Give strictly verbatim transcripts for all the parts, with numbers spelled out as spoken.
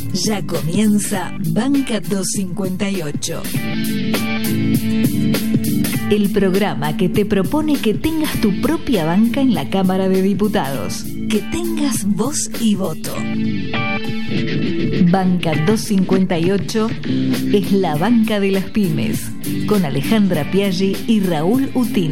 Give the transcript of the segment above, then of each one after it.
Ya comienza Banca doscientos cincuenta y ocho. El programa que te propone que tengas tu propia banca en la Cámara de Diputados. Que tengas voz y voto. Banca doscientos cincuenta y ocho es la banca de las pymes. Con Alejandra Piaggi y Raúl Utín.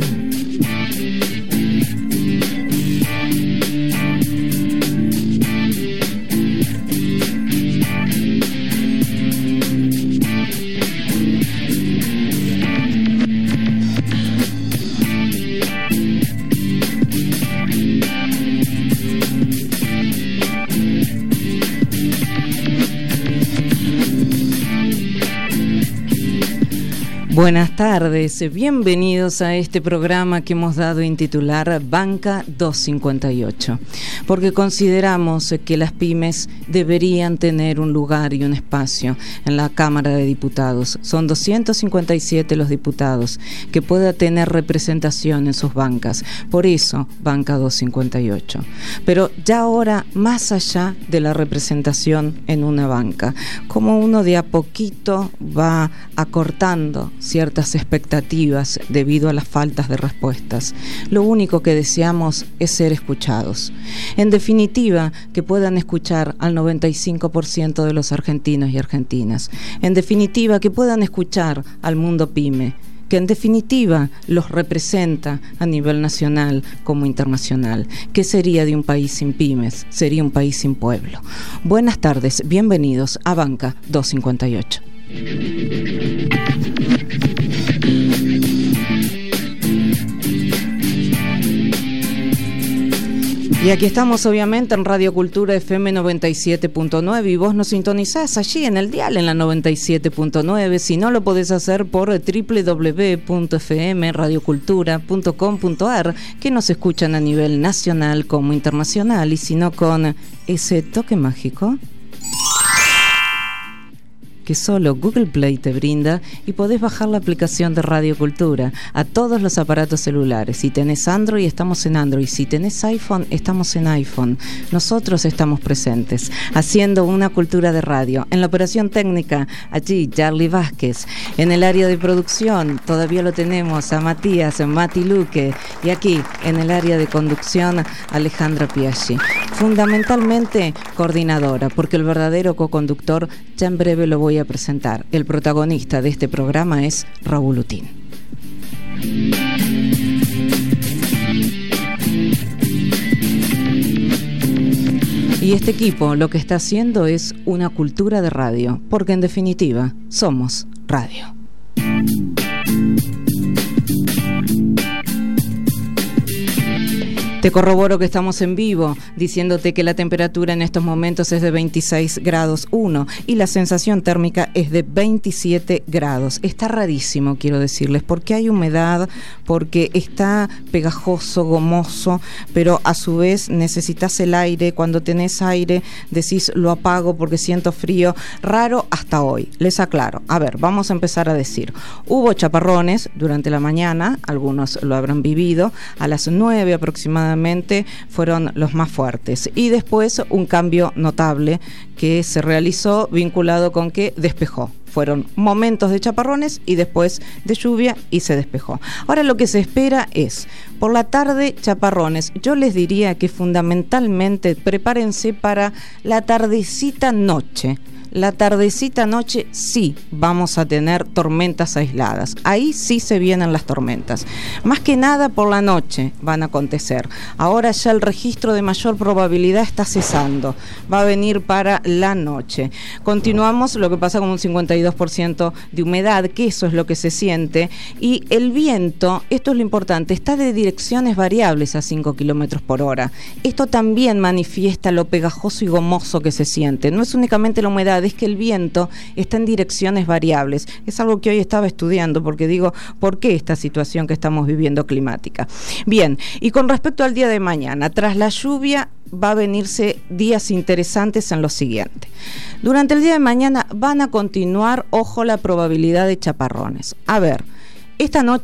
Buenas tardes, bienvenidos a este programa que hemos dado en titular Banca doscientos cincuenta y ocho, porque consideramos que las pymes deberían tener un lugar y un espacio en la Cámara de Diputados. Son doscientos cincuenta y siete los diputados, que pueda tener representación en sus bancas, por eso Banca doscientos cincuenta y ocho. Pero ya ahora, más allá de la representación en una banca, como uno de a poquito va acortando ciertas expectativas debido a las faltas de respuestas. Lo único que deseamos es ser escuchados. En definitiva, que puedan escuchar al noventa y cinco por ciento de los argentinos y argentinas. En definitiva, que puedan escuchar al mundo pyme, que en definitiva los representa a nivel nacional como internacional. ¿Qué sería de un país sin pymes? Sería un país sin pueblo. Buenas tardes, bienvenidos a Banca doscientos cincuenta y ocho. Y aquí estamos obviamente en Radio Cultura F M noventa y siete punto nueve y vos nos sintonizás allí en el dial en la noventa y siete punto nueve. Si no, lo podés hacer por doble u doble u doble u punto f m radio cultura punto com punto a r, que nos escuchan a nivel nacional como internacional, y si no, con ese toque mágico que solo Google Play te brinda, y podés bajar la aplicación de Radio Cultura a todos los aparatos celulares. Si tenés Android, estamos en Android. Si tenés iPhone, estamos en iPhone. Nosotros estamos presentes, haciendo una cultura de radio. En la operación técnica, allí, Charlie Vázquez. En el área de producción, todavía lo tenemos a Matías, Mati Luque. Y aquí, en el área de conducción, Alejandra Piaggi. Fundamentalmente, coordinadora, porque el verdadero coconductor, ya en breve lo voy a presentar. El protagonista de este programa es Raúl Utín. Y este equipo lo que está haciendo es una cultura de radio, porque en definitiva somos radio. Te corroboro que estamos en vivo, diciéndote que la temperatura en estos momentos es de veintiséis grados uno y la sensación térmica es de veintisiete grados. Está rarísimo, quiero decirles, porque hay humedad, porque está pegajoso, gomoso, pero a su vez necesitas el aire. Cuando tenés aire decís lo apago porque siento frío. Raro hasta hoy, les aclaro. A ver, vamos a empezar a decir. Hubo chaparrones durante la mañana, algunos lo habrán vivido, a las nueve aproximadamente fueron los más fuertes, y después un cambio notable que se realizó vinculado con que despejó. Fueron momentos de chaparrones y después de lluvia y se despejó. Ahora lo que se espera es, por la tarde, chaparrones. Yo les diría que fundamentalmente prepárense para la tardecita noche. La tardecita noche sí vamos a tener tormentas aisladas. Ahí sí se vienen las tormentas. Más que nada por la noche van a acontecer. Ahora ya el registro de mayor probabilidad está cesando. Va a venir para la noche. Continuamos, lo que pasa con un cincuenta y dos por ciento de humedad, que eso es lo que se siente. Y el viento, esto es lo importante, está de direcciones variables a cinco kilómetros por hora. Esto también manifiesta lo pegajoso y gomoso que se siente. No es únicamente la humedad, es que el viento está en direcciones variables. Es algo que hoy estaba estudiando, porque digo, ¿por qué esta situación que estamos viviendo climática? Bien, y con respecto al día de mañana, tras la lluvia va a venirse días interesantes en lo siguiente. Durante el día de mañana van a continuar, ojo, la probabilidad de chaparrones. A ver, esta noche,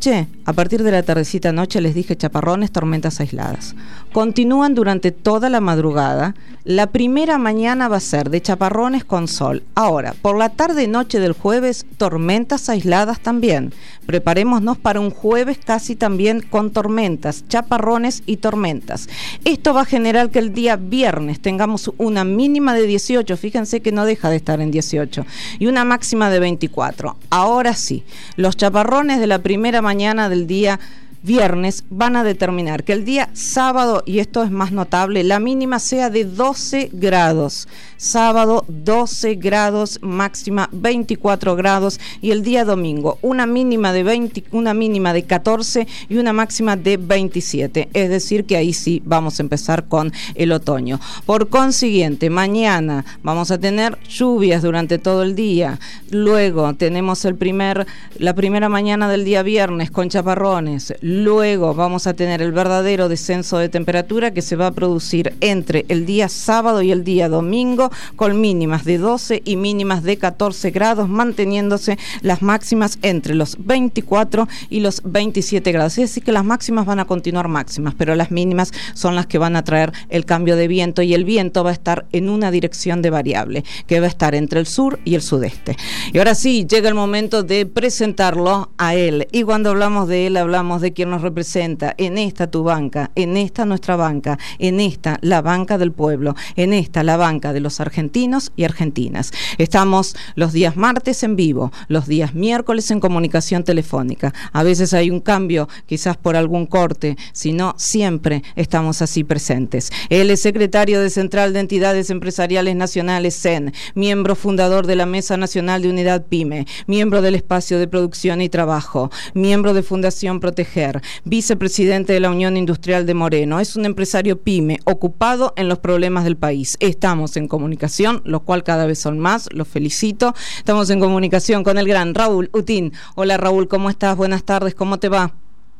A partir de la tardecita noche les dije chaparrones, tormentas aisladas. Continúan durante toda la madrugada. La primera mañana va a ser de chaparrones con sol. Ahora, por la tarde noche del jueves, tormentas aisladas también. Preparémonos para un jueves casi también con tormentas, chaparrones y tormentas. Esto va a generar que el día viernes tengamos una mínima de dieciocho, fíjense que no deja de estar en dieciocho, y una máxima de veinticuatro. Ahora sí, los chaparrones de la primera mañana del día viernes van a determinar que el día sábado, y esto es más notable, la mínima sea de doce grados. Sábado doce grados, máxima veinticuatro grados, y el día domingo una mínima de veinte, una mínima de catorce y una máxima de veintisiete. Es decir que ahí sí vamos a empezar con el otoño. Por consiguiente, mañana vamos a tener lluvias durante todo el día. Luego tenemos el primer, la primera mañana del día viernes con chaparrones. Luego vamos a tener el verdadero descenso de temperatura que se va a producir entre el día sábado y el día domingo, con mínimas de doce y mínimas de catorce grados, manteniéndose las máximas entre los veinticuatro y los veintisiete grados. Es decir, que las máximas van a continuar máximas, pero las mínimas son las que van a traer el cambio de viento, y el viento va a estar en una dirección de variable, que va a estar entre el sur y el sudeste. Y ahora sí, llega el momento de presentarlo a él. Y cuando hablamos de él, hablamos de quien nos representa en esta tu banca, en esta nuestra banca, en esta la banca del pueblo, en esta la banca de los argentinos y argentinas. Estamos los días martes en vivo, los días miércoles en comunicación telefónica. A veces hay un cambio, quizás por algún corte, si no, siempre estamos así presentes. Él es secretario de Central de Entidades Empresariales Nacionales, C E N, miembro fundador de la Mesa Nacional de Unidad PYME, miembro del Espacio de Producción y Trabajo, miembro de Fundación Proteger, vicepresidente de la Unión Industrial de Moreno. Es un empresario PYME ocupado en los problemas del país. Estamos en comunicación, lo cual cada vez son más, los felicito. Estamos en comunicación con el gran Raúl Utín. Hola Raúl, ¿cómo estás? Buenas tardes, ¿cómo te va?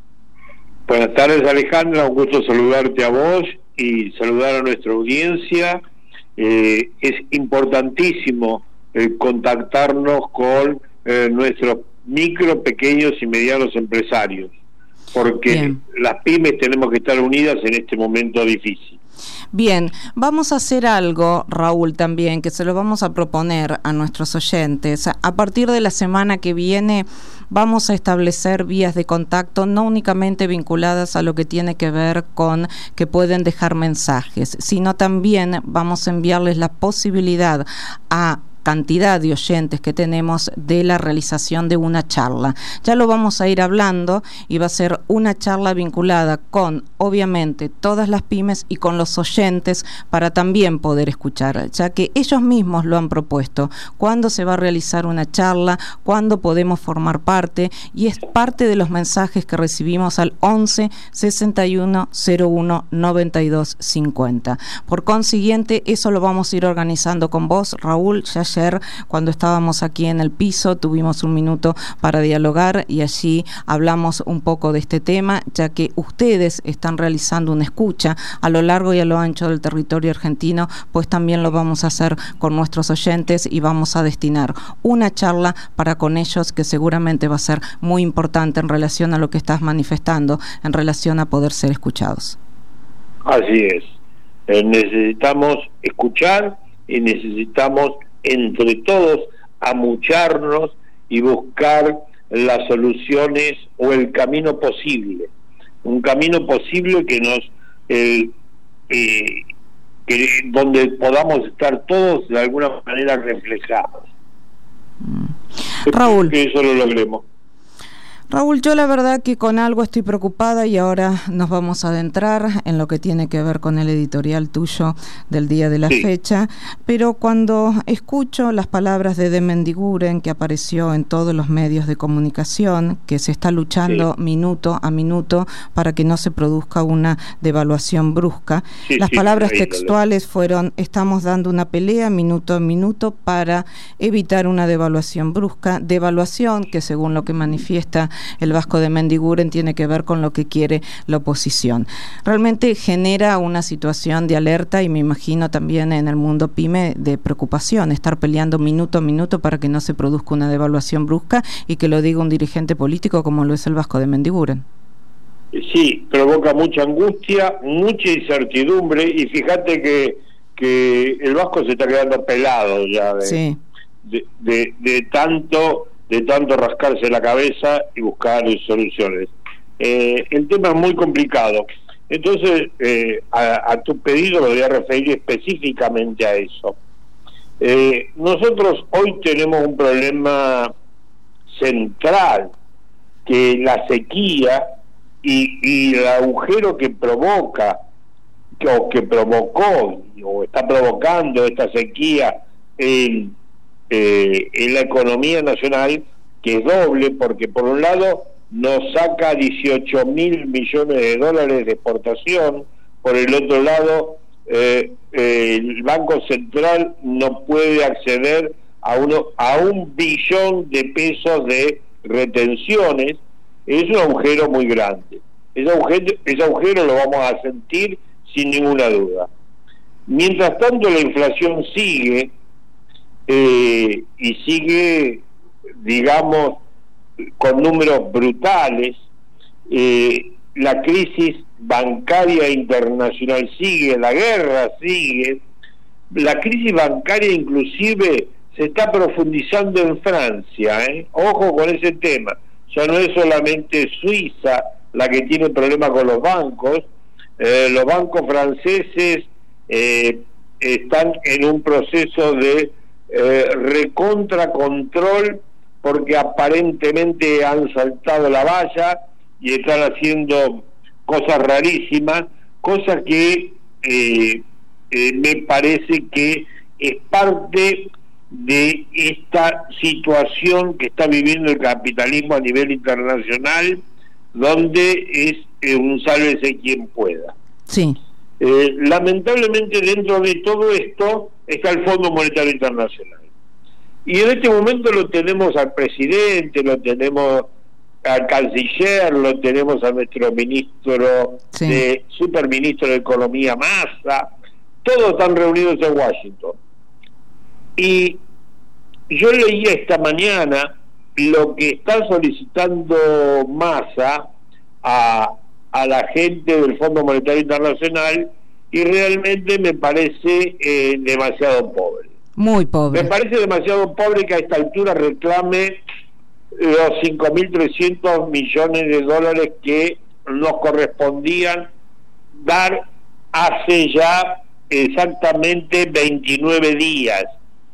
Buenas tardes, Alejandra, un gusto saludarte a vos y saludar a nuestra audiencia. Eh, es importantísimo eh, contactarnos con eh, nuestros micro, pequeños y medianos empresarios, porque Bien. Las pymes tenemos que estar unidas en este momento difícil. Bien, vamos a hacer algo, Raúl, también, que se lo vamos a proponer a nuestros oyentes. A partir de la semana que viene vamos a establecer vías de contacto no únicamente vinculadas a lo que tiene que ver con que pueden dejar mensajes, sino también vamos a enviarles la posibilidad a cantidad de oyentes que tenemos de la realización de una charla. Ya lo vamos a ir hablando, y va a ser una charla vinculada con, obviamente, todas las pymes y con los oyentes, para también poder escuchar, ya que ellos mismos lo han propuesto. ¿Cuándo se va a realizar una charla? ¿Cuándo podemos formar parte? Y es parte de los mensajes que recibimos al once sesenta y uno cero uno noventa y dos cincuenta. Por consiguiente, eso lo vamos a ir organizando con vos, Raúl. Ya ayer, cuando estábamos aquí en el piso, tuvimos un minuto para dialogar y allí hablamos un poco de este tema, ya que ustedes están realizando una escucha a lo largo y a lo ancho del territorio argentino, pues también lo vamos a hacer con nuestros oyentes y vamos a destinar una charla para con ellos, que seguramente va a ser muy importante en relación a lo que estás manifestando, en relación a poder ser escuchados. Así es. Eh, necesitamos escuchar y necesitamos entre todos amucharnos y buscar las soluciones o el camino posible, un camino posible que nos eh, eh, que, donde podamos estar todos de alguna manera reflejados. Mm. Raúl, que eso lo logremos. Raúl, yo la verdad que con algo estoy preocupada, y ahora nos vamos a adentrar en lo que tiene que ver con el editorial tuyo del día de la sí. fecha, pero cuando escucho las palabras de De Mendiguren, que apareció en todos los medios de comunicación, que se está luchando sí. minuto a minuto para que no se produzca una devaluación brusca, sí, las sí, palabras sí, textuales fueron: estamos dando una pelea minuto a minuto para evitar una devaluación brusca, devaluación que, según lo que manifiesta el Vasco de Mendiguren tiene que ver con lo que quiere la oposición. Realmente genera una situación de alerta y me imagino también en el mundo pyme de preocupación, estar peleando minuto a minuto para que no se produzca una devaluación brusca y que lo diga un dirigente político como lo es el Vasco de Mendiguren. Sí, provoca mucha angustia, mucha incertidumbre, y fíjate que, que el Vasco se está quedando pelado ya de, sí. de, de, de tanto de tanto rascarse la cabeza y buscar soluciones. Eh, el tema es muy complicado, entonces eh, a, a tu pedido lo voy a referir específicamente a eso. Eh, nosotros hoy tenemos un problema central, que la sequía y, y el agujero que provoca que, o que provocó o está provocando esta sequía en, eh, en la economía nacional, que es doble, porque por un lado nos saca dieciocho mil millones de dólares de exportación, por el otro lado eh, eh, el Banco Central no puede acceder a uno a un billón de pesos de retenciones. Es un agujero muy grande. Ese agujero, ese agujero lo vamos a sentir sin ninguna duda. Mientras tanto, la inflación sigue eh, y sigue, digamos, con números brutales. Eh, la crisis bancaria internacional sigue, la guerra sigue. La crisis bancaria inclusive se está profundizando en Francia, ¿eh? Ojo con ese tema. Ya no es solamente Suiza la que tiene problemas con los bancos, eh, los bancos franceses eh, están en un proceso de eh, recontracontrol, porque aparentemente han saltado la valla y están haciendo cosas rarísimas, cosas que eh, eh, me parece que es parte de esta situación que está viviendo el capitalismo a nivel internacional, donde es eh, un sálvese quien pueda. Sí. Eh, lamentablemente dentro de todo esto está el Fondo Monetario Internacional. Y en este momento lo tenemos al presidente, lo tenemos al canciller, lo tenemos a nuestro ministro, sí. de superministro de Economía, Massa, todos están reunidos en Washington. Y yo leía esta mañana lo que está solicitando Massa a, a la gente del Fondo Monetario Internacional, y realmente me parece eh, demasiado pobre. Muy pobre. Me parece demasiado pobre que a esta altura reclame los cinco mil trescientos millones de dólares que nos correspondían dar hace ya exactamente veintinueve días.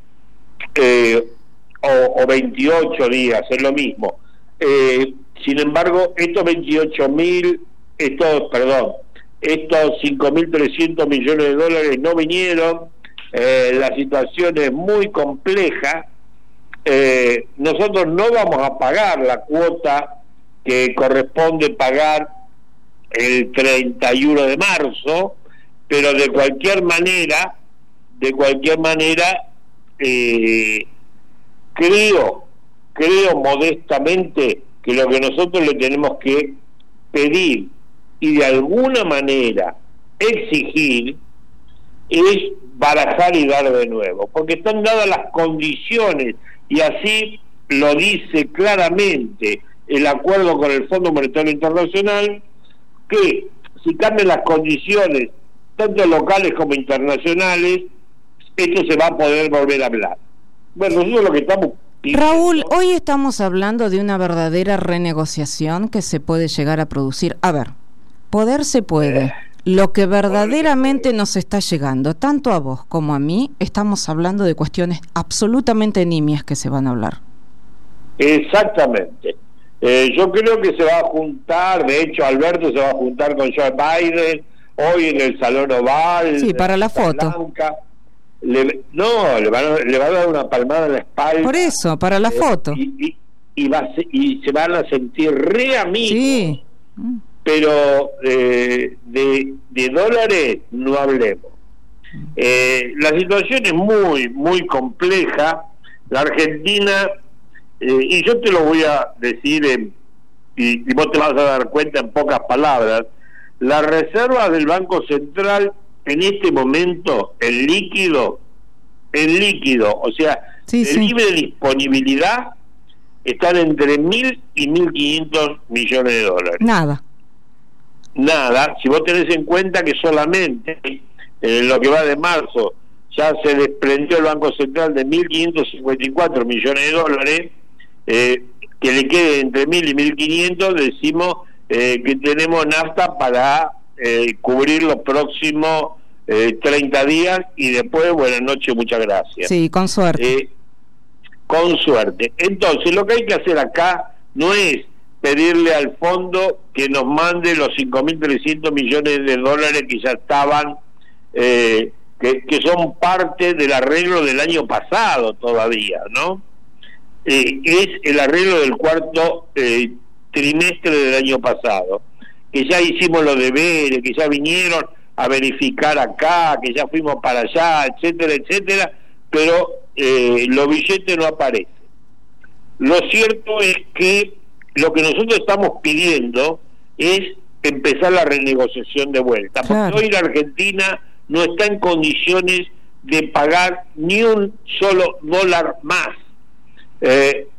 Eh, o, o veintiocho días, es lo mismo. Eh, sin embargo, estos veintiocho mil, estos, perdón, estos cinco mil trescientos millones de dólares no vinieron. Eh, la situación es muy compleja. Eh, nosotros no vamos a pagar la cuota que corresponde pagar el treinta y uno de marzo, pero de cualquier manera, de cualquier manera, Eh, creo, creo modestamente que lo que nosotros le tenemos que pedir y de alguna manera exigir es barajar y dar de nuevo, porque están dadas las condiciones, y así lo dice claramente el acuerdo con el Fondo Monetario Internacional, que si cambian las condiciones tanto locales como internacionales, esto se va a poder volver a hablar. Bueno, nosotros lo que estamos pidiendo... Raúl, hoy estamos hablando de una verdadera renegociación que se puede llegar a producir. A ver, poder se puede. Eh, lo que verdaderamente nos está llegando, tanto a vos como a mí, estamos hablando de cuestiones absolutamente nimias que se van a hablar. Exactamente. Eh, yo creo que se va a juntar, de hecho Alberto se va a juntar con Joe Biden hoy en el Salón Oval. Sí, para la foto. Blanca. Le, no, le van, a, le van a dar una palmada en la espalda. Por eso, para la eh, foto. Y, y, y, va a se, y se van a sentir re amigos. Sí. Pero eh, de, de dólares no hablemos. Eh, la situación es muy, muy compleja. La Argentina, eh, y yo te lo voy a decir en, y, y vos te vas a dar cuenta en pocas palabras, las reservas del Banco Central en este momento, en líquido, en líquido, o sea, sí, de sí. libre disponibilidad, están entre mil y mil quinientos millones de dólares. Nada. Nada, si vos tenés en cuenta que solamente en lo que va de marzo ya se desprendió el Banco Central de mil quinientos cincuenta y cuatro millones de dólares, eh, que le quede entre mil y mil quinientos, decimos eh, que tenemos nafta para eh, cubrir los próximos eh, treinta días y después, buenas noches, muchas gracias. Sí, con suerte. Eh, con suerte. Entonces, lo que hay que hacer acá no es pedirle al fondo que nos mande los cinco mil trescientos millones de dólares que ya estaban, eh, que, que son parte del arreglo del año pasado todavía, ¿no? Eh, es el arreglo del cuarto eh, trimestre del año pasado, que ya hicimos los deberes, que ya vinieron a verificar acá, que ya fuimos para allá, etcétera, etcétera, pero eh, los billetes no aparecen. Lo cierto es que lo que nosotros estamos pidiendo es empezar la renegociación de vuelta, porque claro. hoy la Argentina no está en condiciones de pagar ni un solo dólar más. Eh,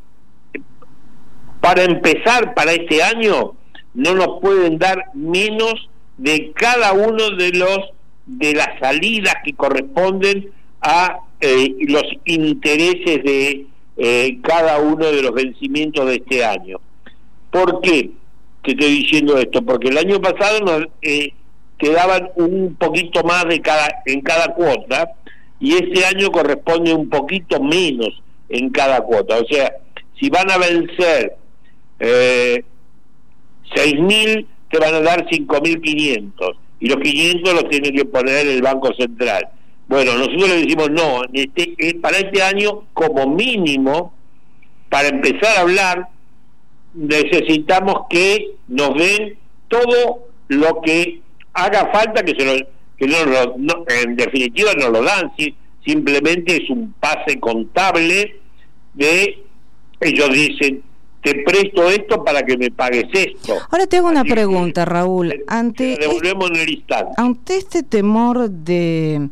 para empezar, para este año no nos pueden dar menos de cada uno de los de las salidas que corresponden a eh, los intereses de eh, cada uno de los vencimientos de este año. ¿Por qué te estoy diciendo esto? Porque el año pasado nos eh, quedaban un poquito más de cada en cada cuota, y este año corresponde un poquito menos en cada cuota. O sea, si van a vencer eh, seis mil, te van a dar cinco mil quinientos, y los quinientos los tiene que poner el Banco Central. Bueno, nosotros le decimos no, este, eh, para este año, como mínimo, para empezar a hablar, necesitamos que nos den todo lo que haga falta, que se lo, que no, lo, no en definitiva no lo dan, si, simplemente es un pase contable de, ellos dicen, te presto esto para que me pagues esto. Ahora te hago una Así pregunta, que, Raúl. te, Ante te devolvemos en el instante. Ante este temor de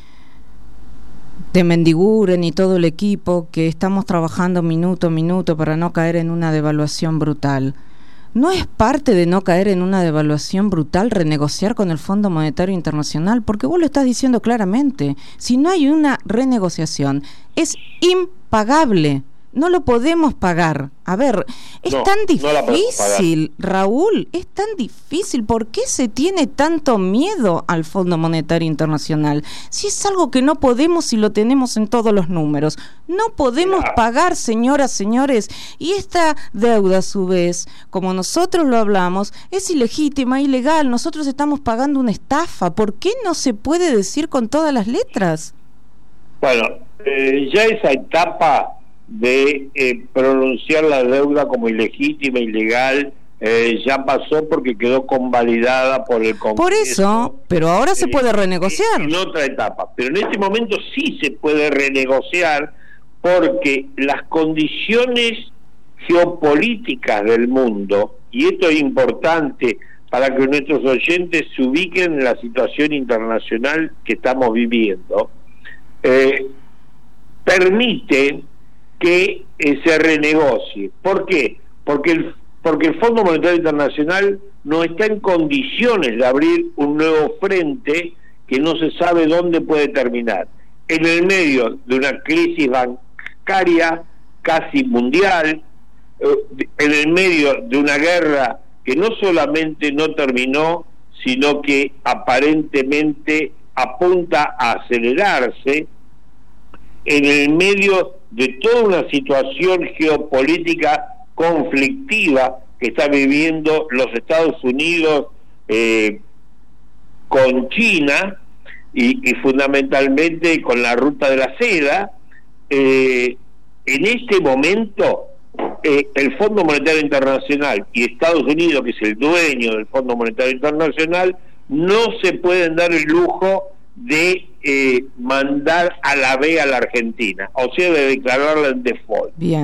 de Mendiguren y todo el equipo, que estamos trabajando minuto a minuto para no caer en una devaluación brutal, ¿no es parte de no caer en una devaluación brutal renegociar con el Fondo Monetario Internacional? Porque vos lo estás diciendo claramente, si no hay una renegociación, es impagable. No lo podemos pagar. A ver, es no, tan no difícil, Raúl, es tan difícil. ¿Por qué se tiene tanto miedo al Fondo Monetario Internacional? Si es algo que no podemos y lo tenemos en todos los números. No podemos Claro. pagar, señoras, señores. Y esta deuda, a su vez, como nosotros lo hablamos, es ilegítima, ilegal. Nosotros estamos pagando una estafa. ¿Por qué no se puede decir con todas las letras? Bueno, eh, ya esa etapa de eh, pronunciar la deuda como ilegítima, ilegal, eh, ya pasó porque quedó convalidada por el Congreso. Por eso, pero ahora se eh, puede renegociar. En otra etapa, pero en este momento sí se puede renegociar, porque las condiciones geopolíticas del mundo, y esto es importante para que nuestros oyentes se ubiquen en la situación internacional que estamos viviendo, eh, permite que eh, se renegocie. ¿Por qué? Porque el, porque el Fondo Monetario Internacional no está en condiciones de abrir un nuevo frente que no se sabe dónde puede terminar. En el medio de una crisis bancaria casi mundial, eh, en el medio de una guerra que no solamente no terminó, sino que aparentemente apunta a acelerarse, en el medio de toda una situación geopolítica conflictiva que está viviendo los Estados Unidos eh, con China y, y fundamentalmente con la ruta de la seda. Eh, en este momento eh, el Fondo Monetario Internacional y Estados Unidos, que es el dueño del Fondo Monetario Internacional, no se pueden dar el lujo de eh, mandar a la B a la Argentina, o sea, de declararla en default. Bien.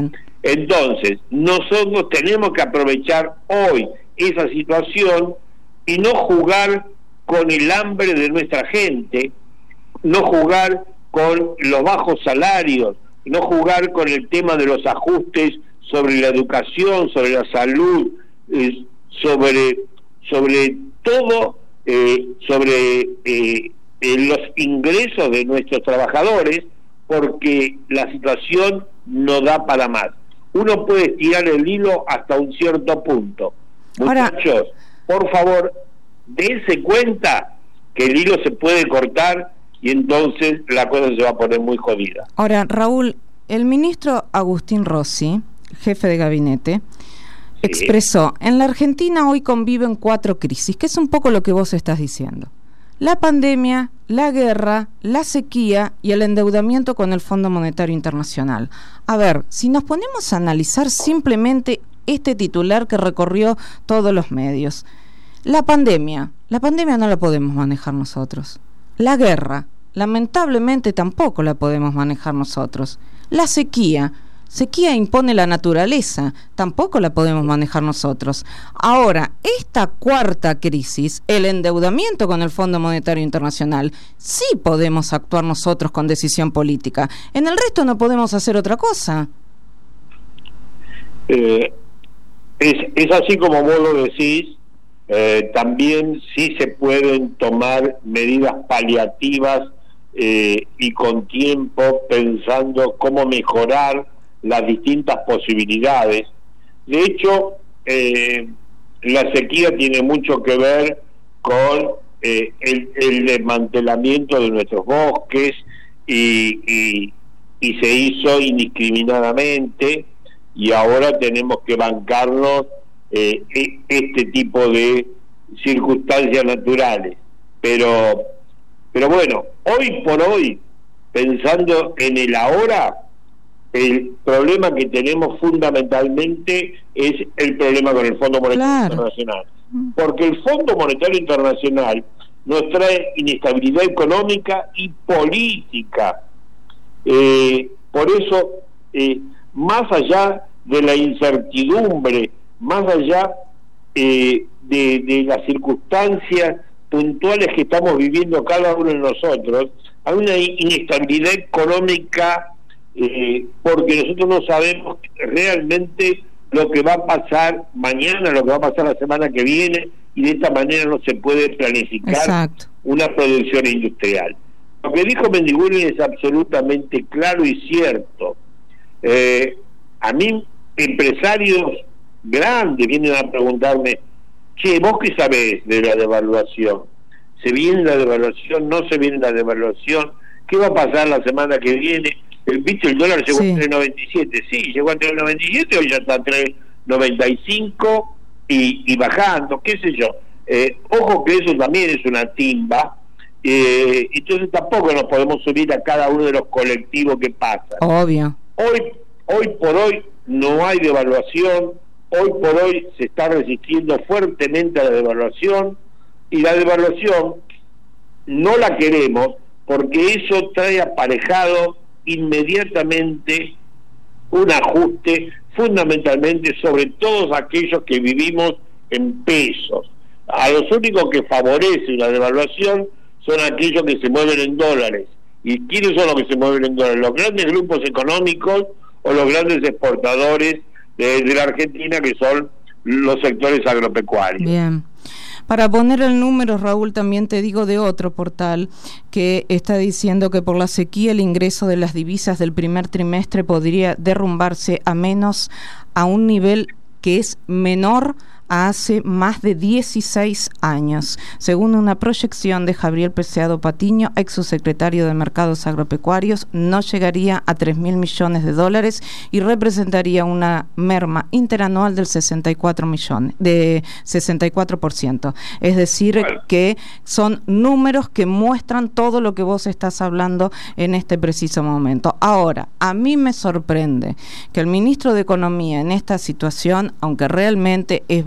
Entonces, nosotros tenemos que aprovechar hoy esa situación y no jugar con el hambre de nuestra gente, no jugar con los bajos salarios, no jugar con el tema de los ajustes sobre la educación, sobre la salud, eh, sobre, sobre todo, eh, sobre eh, eh, los ingresos de nuestros trabajadores, porque la situación no da para más. Uno puede estirar el hilo hasta un cierto punto. Ahora, muchachos, por favor, dense cuenta que el hilo se puede cortar y entonces la cosa se va a poner muy jodida. Ahora, Raúl, el ministro Agustín Rossi, jefe de gabinete, sí, expresó: en la Argentina hoy conviven cuatro crisis, que es un poco lo que vos estás diciendo: la pandemia, la guerra, la sequía y el endeudamiento con el Fondo Monetario Internacional. A ver, si nos ponemos a analizar simplemente este titular que recorrió todos los medios: la pandemia, la pandemia no la podemos manejar nosotros. La guerra, lamentablemente tampoco la podemos manejar nosotros. La sequía, sequía impone la naturaleza, tampoco la podemos manejar nosotros. Ahora, esta cuarta crisis, el endeudamiento con el Fondo Monetario Internacional, sí podemos actuar nosotros con decisión política. En el resto no podemos hacer otra cosa. Eh, es, es así como vos lo decís. Eh, también sí se pueden tomar medidas paliativas eh, y con tiempo, pensando cómo mejorar las distintas posibilidades. De hecho, eh, la sequía tiene mucho que ver con eh, el, el desmantelamiento de nuestros bosques y, y, y se hizo indiscriminadamente, y ahora tenemos que bancarnos eh, este tipo de circunstancias naturales. Pero, pero bueno, hoy por hoy, pensando en el ahora, el problema que tenemos fundamentalmente es el problema con el Fondo Monetario claro. Internacional, porque el Fondo Monetario Internacional nos trae inestabilidad económica y política. Eh, por eso, eh, más allá de la incertidumbre, más allá eh, de, de las circunstancias puntuales que estamos viviendo cada uno de nosotros, hay una inestabilidad económica, eh, porque nosotros no sabemos realmente lo que va a pasar mañana, lo que va a pasar la semana que viene, y de esta manera no se puede planificar Exacto. una producción industrial. Lo que dijo Mendiguri es absolutamente claro y cierto. Eh, a mí, empresarios grandes vienen a preguntarme: che, ¿vos qué sabés de la devaluación? ¿Se viene la devaluación? ¿No se viene la devaluación? ¿Qué va a pasar la semana que viene? El, ¿viste? El dólar llegó sí. a tres noventa y siete. Sí, llegó a tres noventa y siete, hoy ya está a tres noventa y cinco y, y bajando, qué sé yo. Eh, ojo que eso también es una timba. Eh, entonces tampoco nos podemos subir a cada uno de los colectivos que pasan. Obvio. Hoy, hoy por hoy no hay devaluación. Hoy por hoy se está resistiendo fuertemente a la devaluación, y la devaluación no la queremos porque eso trae aparejado inmediatamente un ajuste, fundamentalmente sobre todos aquellos que vivimos en pesos. A los únicos que favorecen la devaluación son aquellos que se mueven en dólares. ¿Y quiénes son los que se mueven en dólares? Los grandes grupos económicos o los grandes exportadores de, de la Argentina, que son los sectores agropecuarios. Bien. Para poner el número, Raúl, también te digo de otro portal que está diciendo que por la sequía el ingreso de las divisas del primer trimestre podría derrumbarse a menos, a un nivel que es menor a hace más de dieciséis años, según una proyección de Gabriel Preciado Patiño, ex subsecretario de Mercados Agropecuarios. No llegaría a tres mil millones de dólares y representaría una merma interanual del sesenta y cuatro millones, de sesenta y cuatro por ciento. Es decir, bueno, que son números que muestran todo lo que vos estás hablando en este preciso momento. Ahora, a mí me sorprende que el ministro de Economía en esta situación, aunque realmente es valorado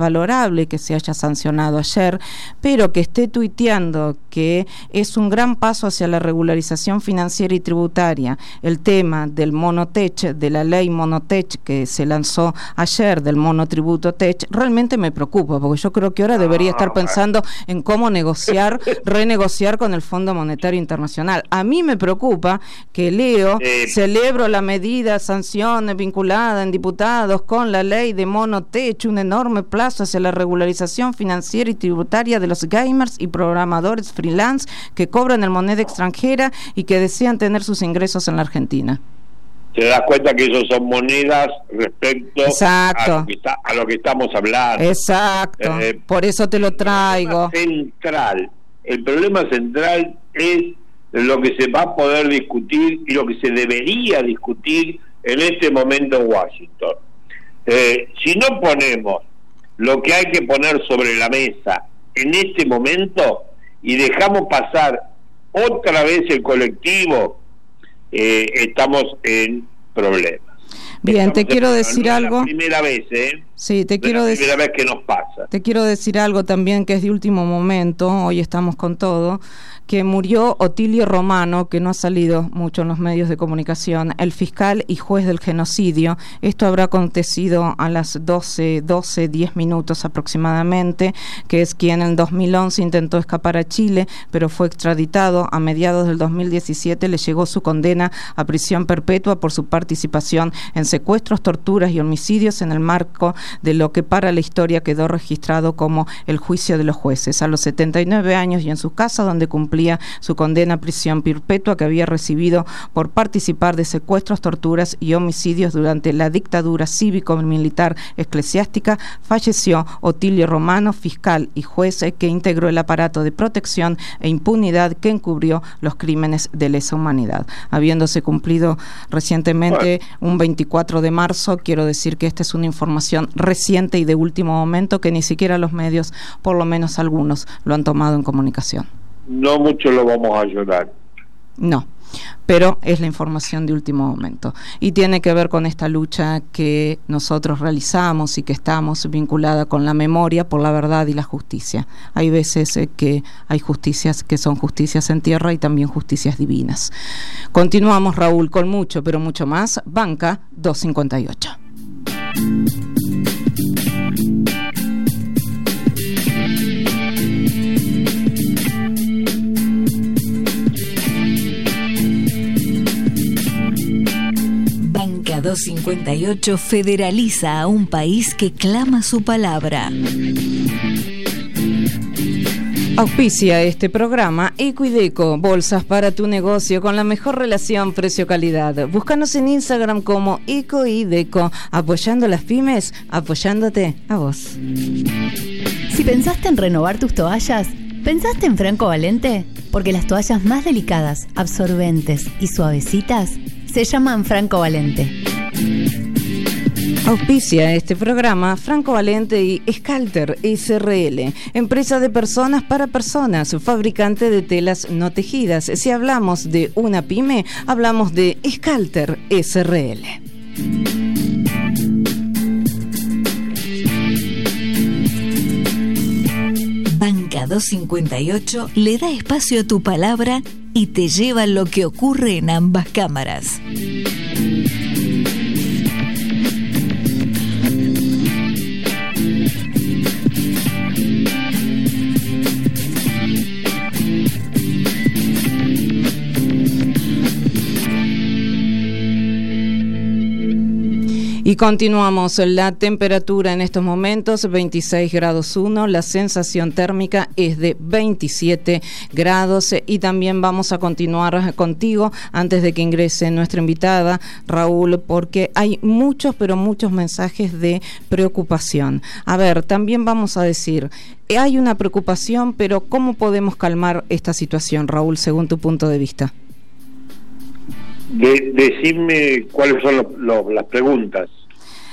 valorable que se haya sancionado ayer, pero que esté tuiteando que es un gran paso hacia la regularización financiera y tributaria, el tema del monotech, de la ley monotech que se lanzó ayer, del monotributo tech, realmente me preocupa, porque yo creo que ahora debería estar pensando en cómo negociar, renegociar con el Fondo Monetario Internacional. A mí me preocupa que leo, eh, celebro la medida, sanciones vinculada en diputados con la ley de monotech, un enorme plazo hacia la regularización financiera y tributaria de los gamers y programadores freelance que cobran en moneda extranjera y que desean tener sus ingresos en la Argentina. Te das cuenta que esos son monedas respecto Exacto. A, lo que está, a lo que estamos hablando. Exacto, eh, por eso te lo traigo. El problema central, el problema central es lo que se va a poder discutir y lo que se debería discutir en este momento en Washington. Eh, si no ponemos lo que hay que poner sobre la mesa en este momento y dejamos pasar otra vez el colectivo, eh, estamos en problemas. Bien, estamos te quiero en, decir no algo. Es la primera vez, ¿eh? Sí, te es quiero decir. La primera vez que nos pasa. Te quiero decir algo también que es de último momento. Hoy estamos con todo. Que murió Otilio Romano, que no ha salido mucho en los medios de comunicación, el fiscal y juez del genocidio. Esto habrá acontecido a las doce, doce, diez minutos aproximadamente, que es quien en dos mil once intentó escapar a Chile, pero fue extraditado. A mediados del dos mil diecisiete le llegó su condena a prisión perpetua por su participación en secuestros, torturas y homicidios en el marco de lo que para la historia quedó registrado como el juicio de los jueces. A los setenta y nueve años y en su casa, donde cumplía su condena a prisión perpetua que había recibido por participar de secuestros, torturas y homicidios durante la dictadura cívico-militar eclesiástica, falleció Otilio Romano, fiscal y juez que integró el aparato de protección e impunidad que encubrió los crímenes de lesa humanidad. Habiéndose cumplido recientemente un veinticuatro de marzo, quiero decir que esta es una información reciente y de último momento que ni siquiera los medios, por lo menos algunos, lo han tomado en comunicación. No mucho lo vamos a llorar. No, pero es la información de último momento y tiene que ver con esta lucha que nosotros realizamos y que estamos vinculada con la memoria por la verdad y la justicia. Hay veces eh, que hay justicias que son justicias en tierra y también justicias divinas. Continuamos, Raúl, con mucho, pero mucho más. Banca doscientos cincuenta y ocho. doscientos cincuenta y ocho federaliza a un país que clama su palabra. Auspicia este programa Ecoideco, bolsas para tu negocio con la mejor relación precio-calidad. Búscanos en Instagram como Ecoideco, apoyando a las pymes, apoyándote a vos. Si pensaste en renovar tus toallas, ¿pensaste en Franco Valente? Porque las toallas más delicadas, absorbentes y suavecitas se llaman Franco Valente. Auspicia este programa Franco Valente y Scalter S R L, empresa de personas para personas, fabricante de telas no tejidas. Si hablamos de una pyme, hablamos de Scalter S R L. Banca doscientos cincuenta y ocho le da espacio a tu palabra y te lleva lo que ocurre en ambas cámaras. Y continuamos, la temperatura en estos momentos veintiséis grados uno, la sensación térmica es de veintisiete grados y también vamos a continuar contigo antes de que ingrese nuestra invitada, Raúl, porque hay muchos, pero muchos mensajes de preocupación. A ver, también vamos a decir, hay una preocupación, pero ¿cómo podemos calmar esta situación, Raúl, según tu punto de vista? De, decime cuáles son lo, lo, las preguntas.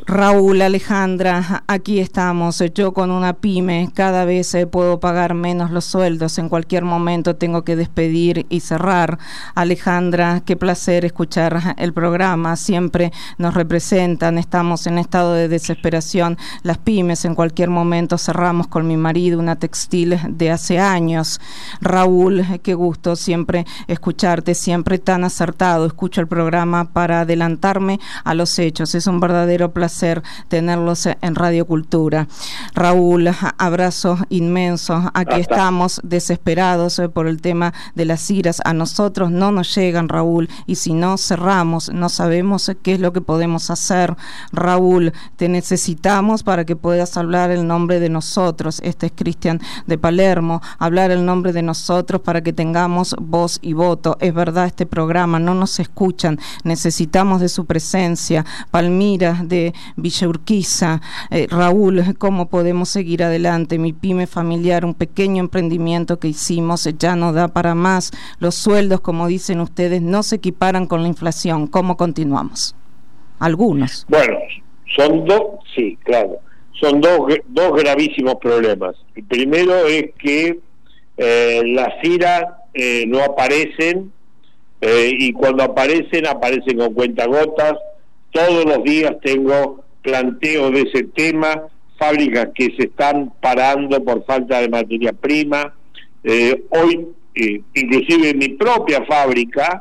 Raúl, Alejandra, aquí estamos. Yo con una pyme cada vez eh, puedo pagar menos los sueldos. En cualquier momento tengo que despedir y cerrar. Alejandra, qué placer escuchar el programa. Siempre nos representan. Estamos en estado de desesperación. Las pymes en cualquier momento cerramos. Con mi marido una textil de hace años. Raúl, qué gusto siempre escucharte, siempre tan acertado. Escucho el programa para adelantarme a los hechos. Es un verdadero placer tenerlos en Radio Cultura. Raúl, abrazo inmenso. Aquí Hasta. estamos desesperados por el tema de las iras. A nosotros no nos llegan, Raúl, y si no cerramos, no sabemos qué es lo que podemos hacer. Raúl, te necesitamos para que puedas hablar el nombre de nosotros. Este es Cristian de Palermo. Hablar el nombre de nosotros para que tengamos voz y voto. Es verdad, este programa no nos escuchan. Necesitamos de su presencia. Palmira de Villa Urquiza, eh, Raúl, ¿cómo podemos seguir adelante? Mi pyme familiar, un pequeño emprendimiento que hicimos, ya no da para más. Los sueldos, como dicen ustedes, no se equiparan con la inflación. ¿Cómo continuamos? Algunos. Bueno, son dos, sí, claro, son dos, dos gravísimos problemas. El primero es que eh, las iras eh, no aparecen eh, y cuando aparecen, aparecen con cuentagotas. Todos los días tengo planteo de ese tema, fábricas que se están parando por falta de materia prima. Eh, hoy, eh, inclusive en mi propia fábrica,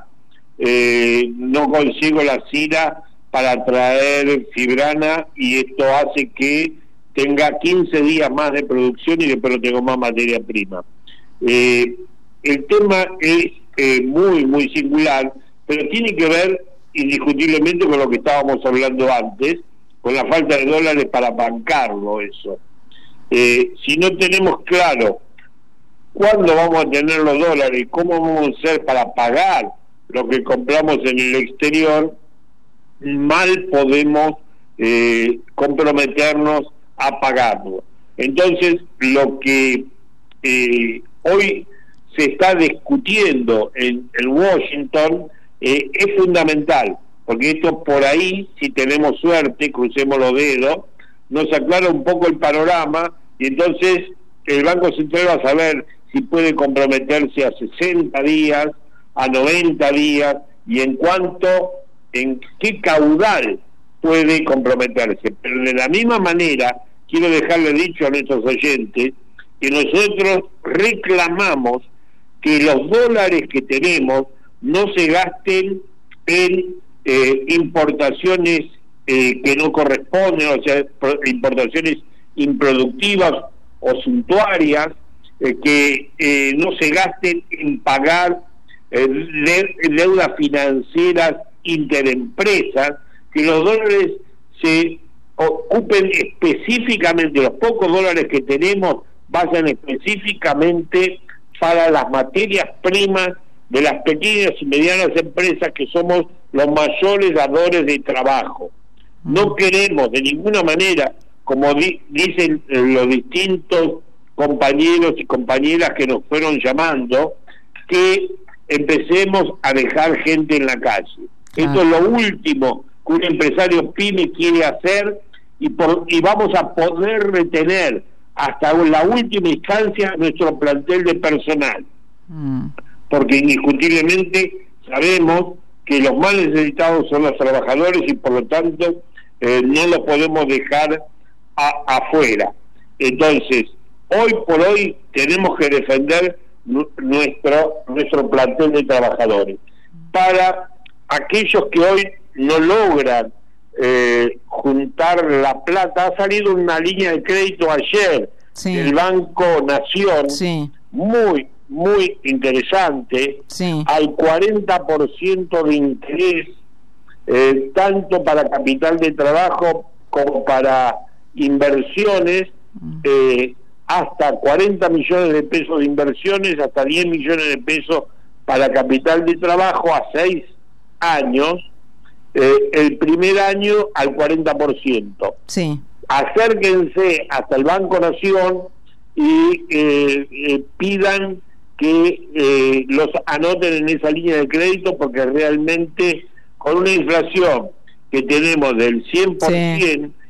eh, no consigo la cira para traer fibrana y esto hace que tenga quince días más de producción y después no tengo más materia prima. Eh, el tema es eh, muy, muy singular, pero tiene que ver indiscutiblemente con lo que estábamos hablando antes, con la falta de dólares para bancarlo eso. Eh, si no tenemos claro cuándo vamos a tener los dólares y cómo vamos a hacer para pagar lo que compramos en el exterior, mal podemos eh, comprometernos a pagarlo. Entonces, lo que eh, hoy se está discutiendo en, en Washington Eh, es fundamental, porque esto por ahí, si tenemos suerte, crucemos los dedos, nos aclara un poco el panorama y entonces el Banco Central va a saber si puede comprometerse a sesenta días, a noventa días y en cuánto, en qué caudal puede comprometerse. Pero de la misma manera, quiero dejarle dicho a nuestros oyentes que nosotros reclamamos que los dólares que tenemos no se gasten en eh, importaciones eh, que no corresponden, o sea, importaciones improductivas o suntuarias, eh, que eh, no se gasten en pagar eh, de, deudas financieras interempresas, que los dólares se ocupen específicamente, los pocos dólares que tenemos vayan específicamente para las materias primas de las pequeñas y medianas empresas que somos los mayores dadores de trabajo. No queremos de ninguna manera, como di, dicen los distintos compañeros y compañeras que nos fueron llamando, que empecemos a dejar gente en la calle. Ah. Esto es lo último que un empresario pyme quiere hacer y, por, y vamos a poder retener hasta la última instancia nuestro plantel de personal. Mm. Porque indiscutiblemente sabemos que los más necesitados son los trabajadores y por lo tanto eh, no los podemos dejar a, afuera. Entonces, hoy por hoy tenemos que defender nuestro nuestro plantel de trabajadores. Para aquellos que hoy no logran eh, juntar la plata, ha salido una línea de crédito ayer sí. del Banco Nación, sí. muy muy interesante, sí. al cuarenta por ciento de interés, eh, tanto para capital de trabajo como para inversiones, eh, hasta cuarenta millones de pesos de inversiones, hasta diez millones de pesos para capital de trabajo a seis años, eh, el primer año al cuarenta por ciento. Sí. Acérquense hasta el Banco Nación y eh, eh, pidan que eh, los anoten en esa línea de crédito, porque realmente con una inflación que tenemos del cien por ciento, sí.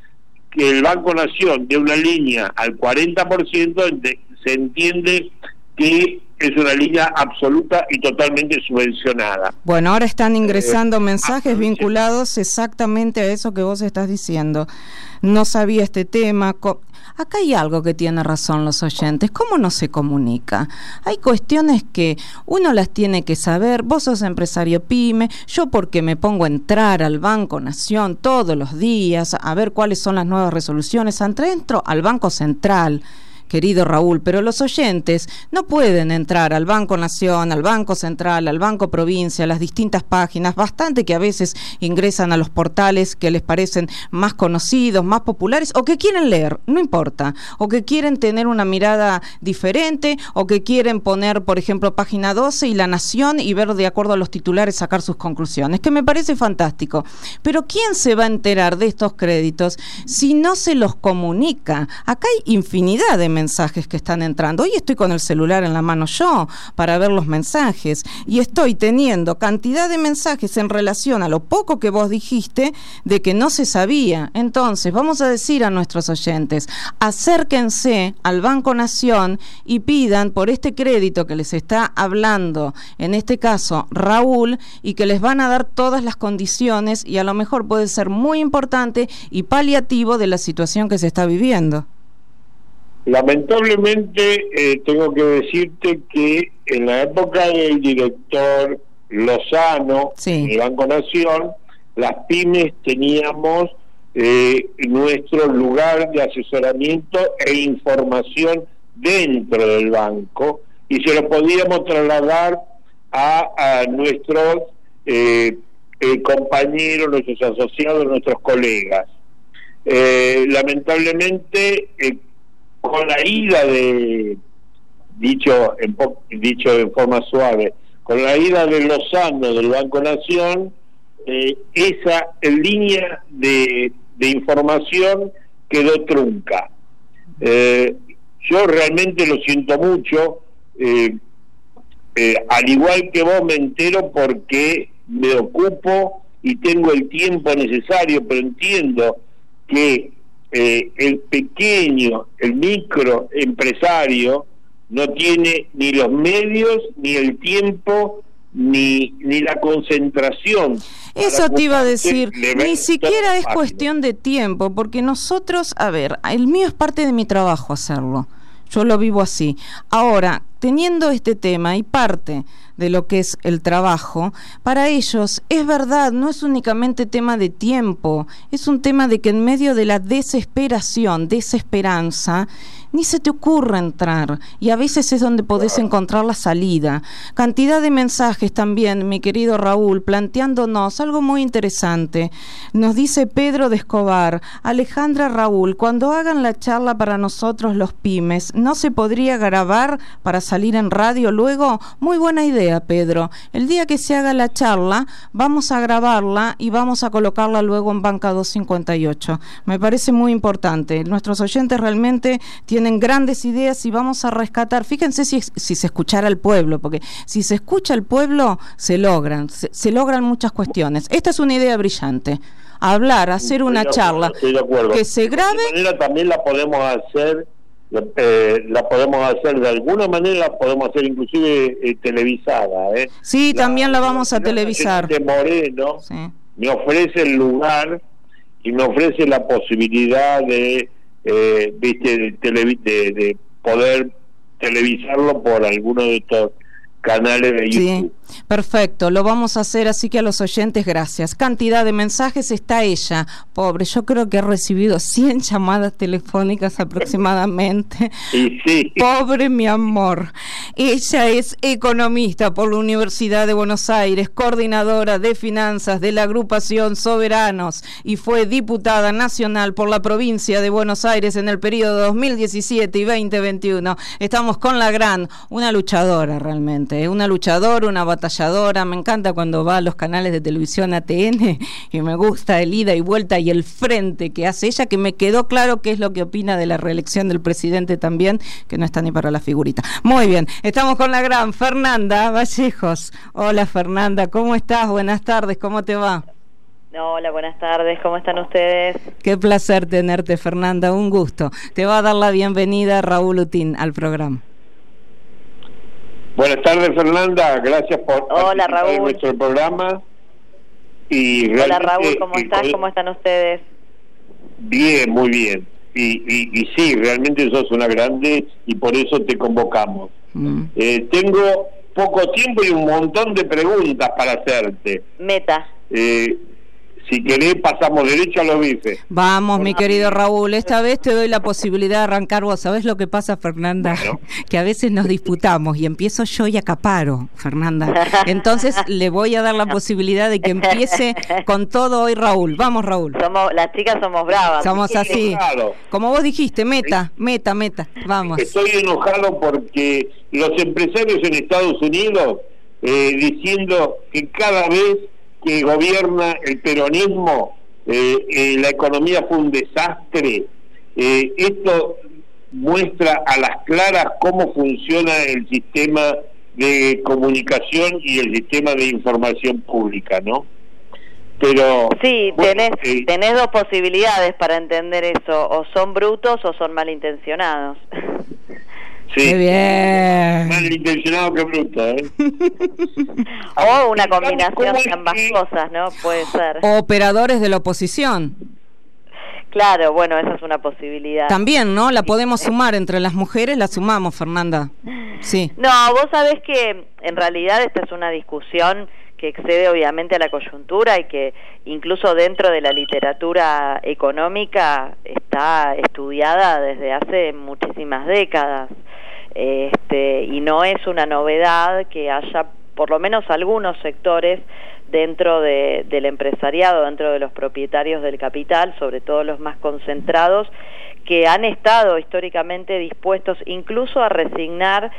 que el Banco Nación dé una línea al cuarenta por ciento, se entiende que es una línea absoluta y totalmente subvencionada. Bueno, ahora están ingresando eh, mensajes ah, vinculados exactamente a eso que vos estás diciendo. No sabía este tema. Acá hay algo que tiene razón los oyentes. ¿Cómo no se comunica? Hay cuestiones que uno las tiene que saber. Vos sos empresario pyme, yo porque me pongo a entrar al Banco Nación todos los días a ver cuáles son las nuevas resoluciones. Entro al Banco Central, querido Raúl, pero los oyentes no pueden entrar al Banco Nación, al Banco Central, al Banco Provincia, a las distintas páginas, bastante que a veces ingresan a los portales que les parecen más conocidos, más populares, o que quieren leer, no importa, o que quieren tener una mirada diferente, o que quieren poner, por ejemplo, página doce y La Nación y ver de acuerdo a los titulares sacar sus conclusiones, que me parece fantástico. Pero ¿quién se va a enterar de estos créditos si no se los comunica? Acá hay infinidad de mensajes que están entrando. Hoy estoy con el celular en la mano yo para ver los mensajes y estoy teniendo cantidad de mensajes en relación a lo poco que vos dijiste de que no se sabía. Entonces, vamos a decir a nuestros oyentes, acérquense al Banco Nación y pidan por este crédito que les está hablando, en este caso Raúl, y que les van a dar todas las condiciones y a lo mejor puede ser muy importante y paliativo de la situación que se está viviendo. Lamentablemente eh, tengo que decirte que en la época del director Lozano, sí, en el Banco Nación, las pymes teníamos eh, nuestro lugar de asesoramiento e información dentro del banco y se lo podíamos trasladar a, a nuestros eh, eh, compañeros, nuestros asociados, nuestros colegas. Eh, lamentablemente, eh, con la ida de, dicho en, dicho en forma suave, con la ida de Lozano del Banco Nación, eh, esa línea de, de información quedó trunca. Eh, yo realmente lo siento mucho, eh, eh, al igual que vos me entero porque me ocupo y tengo el tiempo necesario, pero entiendo que Eh, el pequeño, el microempresario no tiene ni los medios, ni el tiempo, ni, ni la concentración. Eso te iba a decir, ni siquiera es cuestión de tiempo, porque nosotros, a ver, el mío es parte de mi trabajo hacerlo, yo lo vivo así. Ahora, teniendo este tema y parte de lo que es el trabajo, para ellos es verdad, no es únicamente tema de tiempo, es un tema de que en medio de la desesperación, desesperanza, ni se te ocurre entrar, y a veces es donde podés encontrar la salida. Cantidad de mensajes también, mi querido Raúl, planteándonos algo muy interesante. Nos dice Pedro de Escobar: Alejandra, Raúl, cuando hagan la charla para nosotros los pymes, ¿no se podría grabar para salir en radio luego? Muy buena idea, Pedro. El día que se haga la charla, vamos a grabarla y vamos a colocarla luego en Banca doscientos cincuenta y ocho. Me parece muy importante. Nuestros oyentes realmente tienen tienen grandes ideas y vamos a rescatar. Fíjense si, si se escuchara al pueblo, porque si se escucha al pueblo, se logran, se, se logran muchas cuestiones. Esta es una idea brillante. Hablar, hacer una estoy charla estoy de acuerdo. Que se grabe. De manera también la podemos hacer, eh, la podemos hacer de alguna manera, la podemos hacer inclusive eh, televisada. Eh. Sí, la, también la vamos a la televisar. De Moreno, sí, me ofrece el lugar y me ofrece la posibilidad de Eh, viste de, televi de, de poder televisarlo por alguno de estos canales de YouTube. Sí, perfecto, lo vamos a hacer, así que a los oyentes, gracias. Cantidad de mensajes, está ella, pobre, yo creo que ha recibido cien llamadas telefónicas aproximadamente. Y sí. Pobre mi amor. Ella es economista por la Universidad de Buenos Aires, coordinadora de finanzas de la agrupación Soberanos y fue diputada nacional por la provincia de Buenos Aires en el periodo dos mil diecisiete y veinte veintiuno. Estamos con la gran, una luchadora realmente, una luchadora, una batalladora. Me encanta cuando va a los canales de televisión A T N y me gusta el ida y vuelta y el frente que hace ella, que me quedó claro qué es lo que opina de la reelección del presidente también, que no está ni para la figurita. Muy bien, estamos con la gran Fernanda Vallejos. Hola Fernanda, ¿cómo estás? Buenas tardes, ¿cómo te va? Hola, buenas tardes, ¿cómo están ustedes? Qué placer tenerte, Fernanda, un gusto. Te va a dar la bienvenida Raúl Utín al programa. Buenas tardes, Fernanda, gracias por Hola, participar Raúl. en nuestro programa. Y Hola, Raúl, ¿cómo eh, estás? ¿Cómo están ustedes? Bien, muy bien. Y, y, y sí, realmente sos una grande y por eso te convocamos. Mm. Eh, tengo poco tiempo y un montón de preguntas para hacerte. Meta. Eh, si querés, pasamos derecho a los bifes. Vamos, mi querido Raúl, esta vez te doy la posibilidad de arrancar vos. ¿Sabés lo que pasa, Fernanda? Bueno. Que a veces nos disputamos y empiezo yo y acaparo, Fernanda. Entonces le voy a dar la posibilidad de que empiece con todo hoy Raúl. Vamos, Raúl. Somos, las chicas somos bravas. Somos así. Claro. Como vos dijiste, meta, meta, meta. Vamos. Estoy enojado porque los empresarios en Estados Unidos eh, diciendo que cada vez que gobierna el peronismo, eh, eh, la economía fue un desastre. Eh, esto muestra a las claras cómo funciona el sistema de comunicación y el sistema de información pública, ¿no? Pero sí, bueno, tenés, eh, tenés dos posibilidades para entender eso, o son brutos o son malintencionados. Sí, qué bien. Mal intencionado que bruto, ¿eh? O una combinación de ambas cosas, ¿no? Puede ser. O operadores de la oposición. Claro, bueno, esa es una posibilidad. También, ¿no? La podemos sumar entre las mujeres, la sumamos, Fernanda. Sí. No, vos sabés que en realidad esta es una discusión que excede obviamente a la coyuntura y que incluso dentro de la literatura económica está estudiada desde hace muchísimas décadas. Este, y no es una novedad que haya por lo menos algunos sectores dentro de, del empresariado, dentro de los propietarios del capital, sobre todo los más concentrados, que han estado históricamente dispuestos incluso a resignar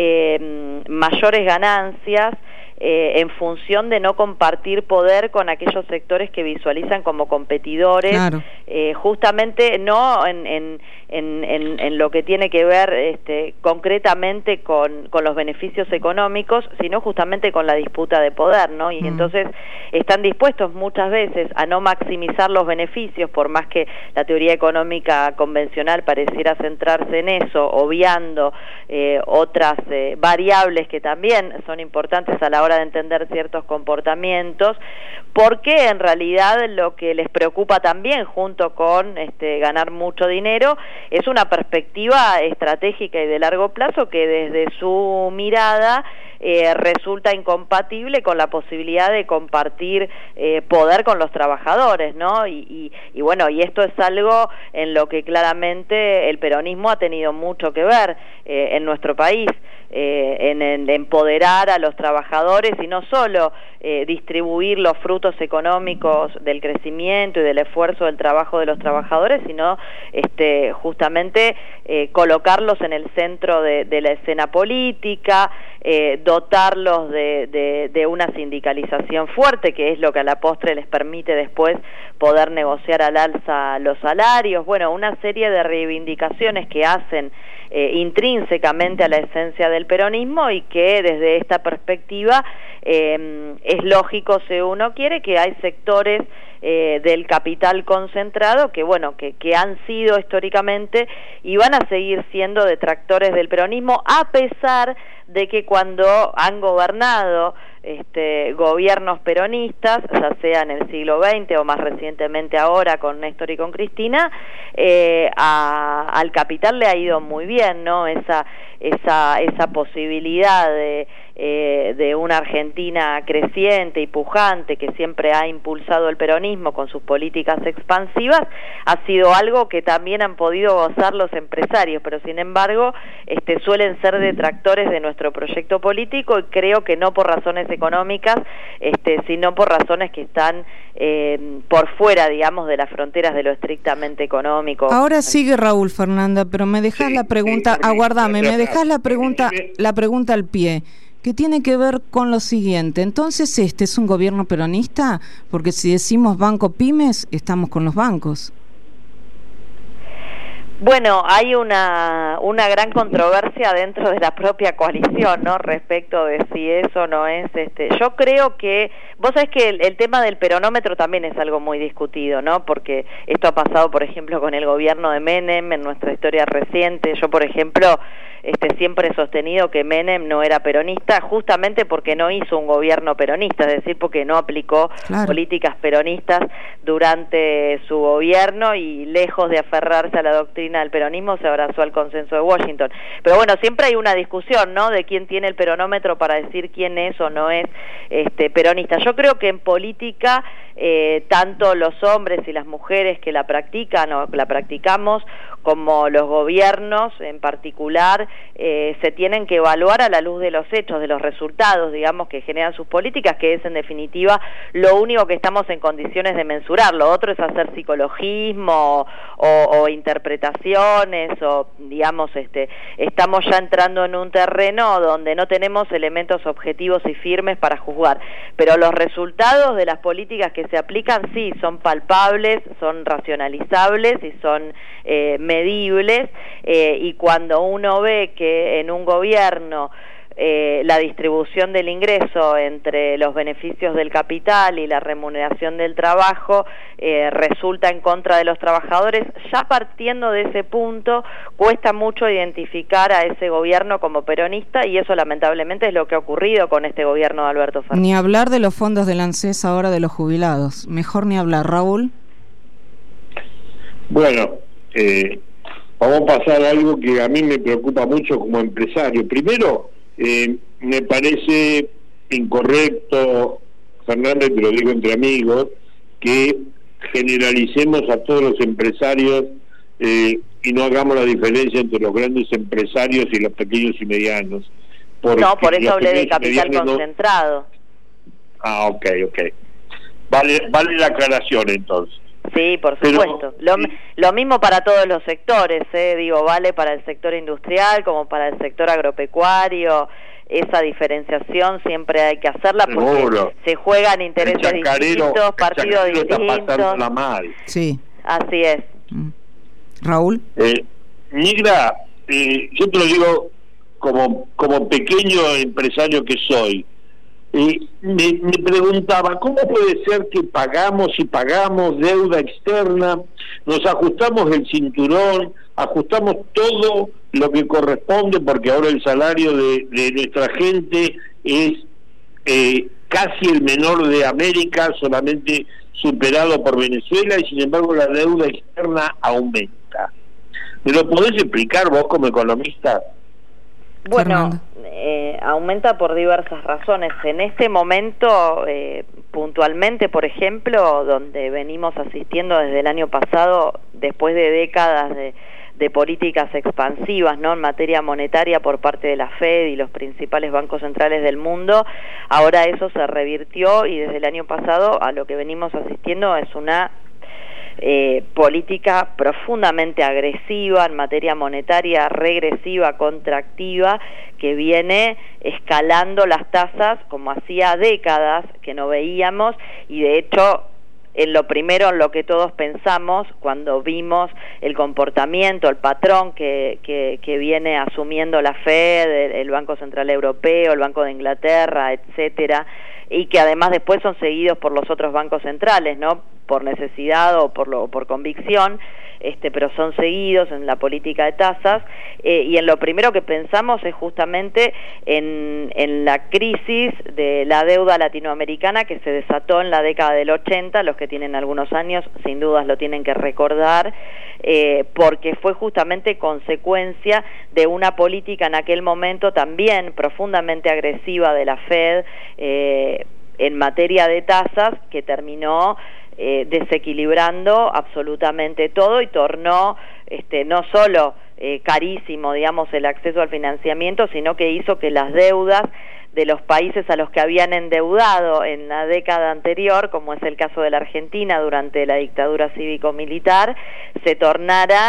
eh, mayores ganancias eh, en función de no compartir poder con aquellos sectores que visualizan como competidores, claro. eh, justamente no en, en, en, en, en lo que tiene que ver este, concretamente con, con los beneficios económicos, sino justamente con la disputa de poder, ¿no? Y mm. entonces están dispuestos muchas veces a no maximizar los beneficios, por más que la teoría económica convencional pareciera centrarse en eso, obviando eh, otras eh, variables que también son importantes a la hora de entender ciertos comportamientos, porque en realidad lo que les preocupa también, junto con este, ganar mucho dinero, es una perspectiva estratégica y de largo plazo que desde su mirada eh, resulta incompatible con la posibilidad de compartir eh, poder con los trabajadores, ¿no? Y, y, y bueno, y esto es algo en lo que claramente el peronismo ha tenido mucho que ver eh, en nuestro país. Eh, en, en empoderar a los trabajadores y no solo eh, distribuir los frutos económicos del crecimiento y del esfuerzo del trabajo de los trabajadores, sino este, justamente eh, colocarlos en el centro de, de la escena política, eh, dotarlos de, de, de una sindicalización fuerte, que es lo que a la postre les permite después poder negociar al alza los salarios, bueno, una serie de reivindicaciones que hacen Eh, intrínsecamente a la esencia del peronismo y que desde esta perspectiva eh, es lógico, si uno quiere, que hay sectores eh, del capital concentrado que, bueno, que, que han sido históricamente y van a seguir siendo detractores del peronismo, a pesar de que cuando han gobernado este, gobiernos peronistas, ya sea en el siglo veinte o más recientemente ahora con Néstor y con Cristina, eh, a, al capital le ha ido muy bien, ¿no? Esa, esa, esa posibilidad de, eh, de una Argentina creciente y pujante que siempre ha impulsado el peronismo con sus políticas expansivas, ha sido algo que también han podido gozar los empresarios, pero sin embargo este, suelen ser detractores de nuestro proyecto político, y creo que no por razones económicas, este, sino por razones que están eh, por fuera, digamos, de las fronteras de lo estrictamente económico. Ahora sigue Raúl, Fernanda, pero me dejás sí, la pregunta, sí, aguardame, me dejás la pregunta, la pregunta al pie, que tiene que ver con lo siguiente. Entonces, ¿este es un gobierno peronista? Porque si decimos Banco Pymes, estamos con los bancos. Bueno, hay una una gran controversia dentro de la propia coalición, ¿no? Respecto de si eso no es, este, yo creo que, vos sabés que el, el tema del peronómetro también es algo muy discutido, ¿no? Porque esto ha pasado, por ejemplo, con el gobierno de Menem en nuestra historia reciente. Yo, por ejemplo, este, siempre he sostenido que Menem no era peronista, justamente porque no hizo un gobierno peronista, es decir, porque no aplicó claro. políticas peronistas durante su gobierno, y lejos de aferrarse a la doctrina del peronismo se abrazó al consenso de Washington. Pero bueno, siempre hay una discusión, ¿no?, de quién tiene el peronómetro para decir quién es o no es este peronista. Yo creo que en política eh, tanto los hombres y las mujeres que la practican o la practicamos, como los gobiernos en particular, eh, se tienen que evaluar a la luz de los hechos, de los resultados, digamos, que generan sus políticas, que es en definitiva lo único que estamos en condiciones de mensurar. Lo otro es hacer psicologismo o, o interpretaciones, o digamos, este, estamos ya entrando en un terreno donde no tenemos elementos objetivos y firmes para juzgar. Pero los resultados de las políticas que se aplican sí son palpables, son racionalizables y son eh, medibles, eh, y cuando uno ve que en un gobierno eh, la distribución del ingreso entre los beneficios del capital y la remuneración del trabajo eh, resulta en contra de los trabajadores, ya partiendo de ese punto cuesta mucho identificar a ese gobierno como peronista, y eso lamentablemente es lo que ha ocurrido con este gobierno de Alberto Fernández. Ni hablar de los fondos del ANSES ahora de los jubilados, mejor ni hablar. Raúl. Bueno, eh, vamos a pasar a algo que a mí me preocupa mucho como empresario. Primero, eh, me parece incorrecto, Fernández, te lo digo entre amigos, que generalicemos a todos los empresarios eh, y no hagamos la diferencia entre los grandes empresarios y los pequeños y medianos. No, por eso hablé de capital concentrado. No... Ah, ok, ok. Vale, vale la aclaración entonces. Sí, por supuesto. Pero, lo, sí. lo mismo para todos los sectores, eh, digo, vale para el sector industrial como para el sector agropecuario. Esa diferenciación siempre hay que hacerla porque Seguro. se juegan intereses chacarero, distintos, partidos distintos. Mal. Sí. Así es. Raúl. Eh, Negra, eh, yo te lo digo como como pequeño empresario que soy. Y me, me preguntaba, ¿cómo puede ser que pagamos y pagamos deuda externa, nos ajustamos el cinturón, ajustamos todo lo que corresponde, porque ahora el salario de, de nuestra gente es eh, casi el menor de América, solamente superado por Venezuela, y sin embargo la deuda externa aumenta? ¿Me lo podés explicar vos como economista? Bueno, eh, aumenta por diversas razones. En este momento, eh, puntualmente, por ejemplo, donde venimos asistiendo desde el año pasado, después de décadas de, de políticas expansivas, ¿no?, en materia monetaria por parte de la Fed y los principales bancos centrales del mundo, ahora eso se revirtió, y desde el año pasado a lo que venimos asistiendo es una Eh, política profundamente agresiva en materia monetaria, regresiva, contractiva, que viene escalando las tasas como hacía décadas que no veíamos, y de hecho en lo primero en lo que todos pensamos cuando vimos el comportamiento, el patrón que, que, que viene asumiendo la Fed, el, el Banco Central Europeo, el Banco de Inglaterra, etcétera, y que además después son seguidos por los otros bancos centrales, ¿no?, por necesidad o por lo, por convicción, este, pero son seguidos en la política de tasas, eh, y en lo primero que pensamos es justamente en, en la crisis de la deuda latinoamericana que se desató en la década del ochenta. Los que tienen algunos años sin dudas lo tienen que recordar, eh, porque fue justamente consecuencia de una política en aquel momento también profundamente agresiva de la Fed eh, en materia de tasas, que terminó Eh, desequilibrando absolutamente todo y tornó este, no solo eh, carísimo, digamos, el acceso al financiamiento, sino que hizo que las deudas de los países a los que habían endeudado en la década anterior, como es el caso de la Argentina durante la dictadura cívico-militar, se tornara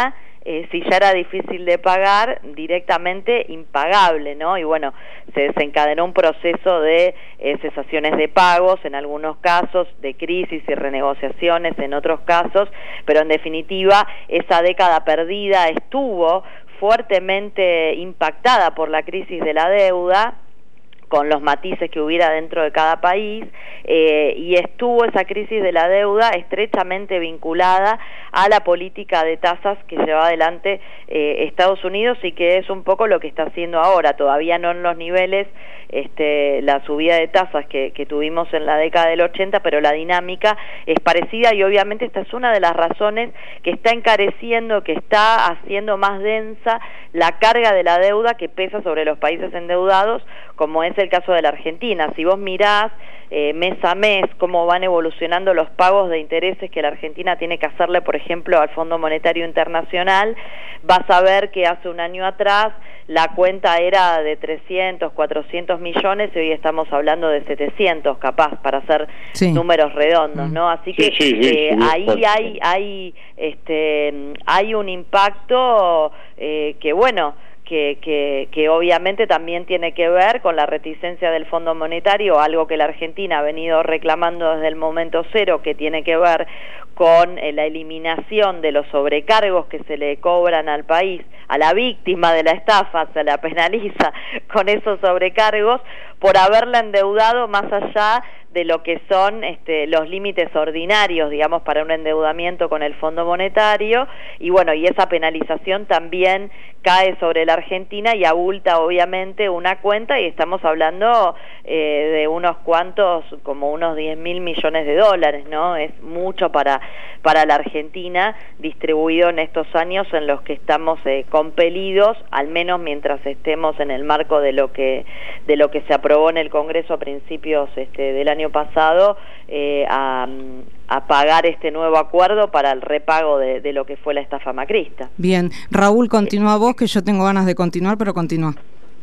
eh, si ya era difícil de pagar, directamente impagable, ¿no? Y bueno, se desencadenó un proceso de eh, cesaciones de pagos en algunos casos, de crisis y renegociaciones en otros casos, pero en definitiva esa década perdida estuvo fuertemente impactada por la crisis de la deuda, con los matices que hubiera dentro de cada país, eh, y estuvo esa crisis de la deuda estrechamente vinculada a la política de tasas que lleva adelante eh, Estados Unidos, y que es un poco lo que está haciendo ahora, todavía no en los niveles, este, la subida de tasas que, que tuvimos en la década del ochenta, pero la dinámica es parecida, y obviamente esta es una de las razones que está encareciendo, que está haciendo más densa la carga de la deuda que pesa sobre los países endeudados, como es el caso de la Argentina. Si vos mirás eh, mes a mes cómo van evolucionando los pagos de intereses que la Argentina tiene que hacerle, por ejemplo, al Fondo Monetario Internacional, vas a ver que hace un año atrás la cuenta era de trescientos, cuatrocientos millones, y hoy estamos hablando de setecientos, capaz, para hacer sí. números redondos, ¿no? Así que sí, sí, sí, eh, sí, ahí sí. hay hay este hay un impacto eh, que bueno, Que, que, que obviamente también tiene que ver con la reticencia del Fondo Monetario, algo que la Argentina ha venido reclamando desde el momento cero, que tiene que ver con eh, la eliminación de los sobrecargos que se le cobran al país, a la víctima de la estafa, se la penaliza con esos sobrecargos por haberla endeudado más allá de lo que son este, los límites ordinarios, digamos, para un endeudamiento con el Fondo Monetario, y bueno, y esa penalización también cae sobre la Argentina y abulta obviamente una cuenta, y estamos hablando eh, de unos cuantos, como unos diez mil millones de dólares, ¿no? Es mucho para, para la Argentina, distribuido en estos años en los que estamos eh, compelidos, al menos mientras estemos en el marco de lo que, de lo que se aprobó en el Congreso a principios este, del año pasado, eh, a, a pagar este nuevo acuerdo para el repago de, de lo que fue la estafa macrista. Bien, Raúl, continúa vos, que yo tengo ganas de continuar, pero continúa.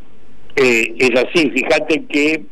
Eh, es así, fíjate que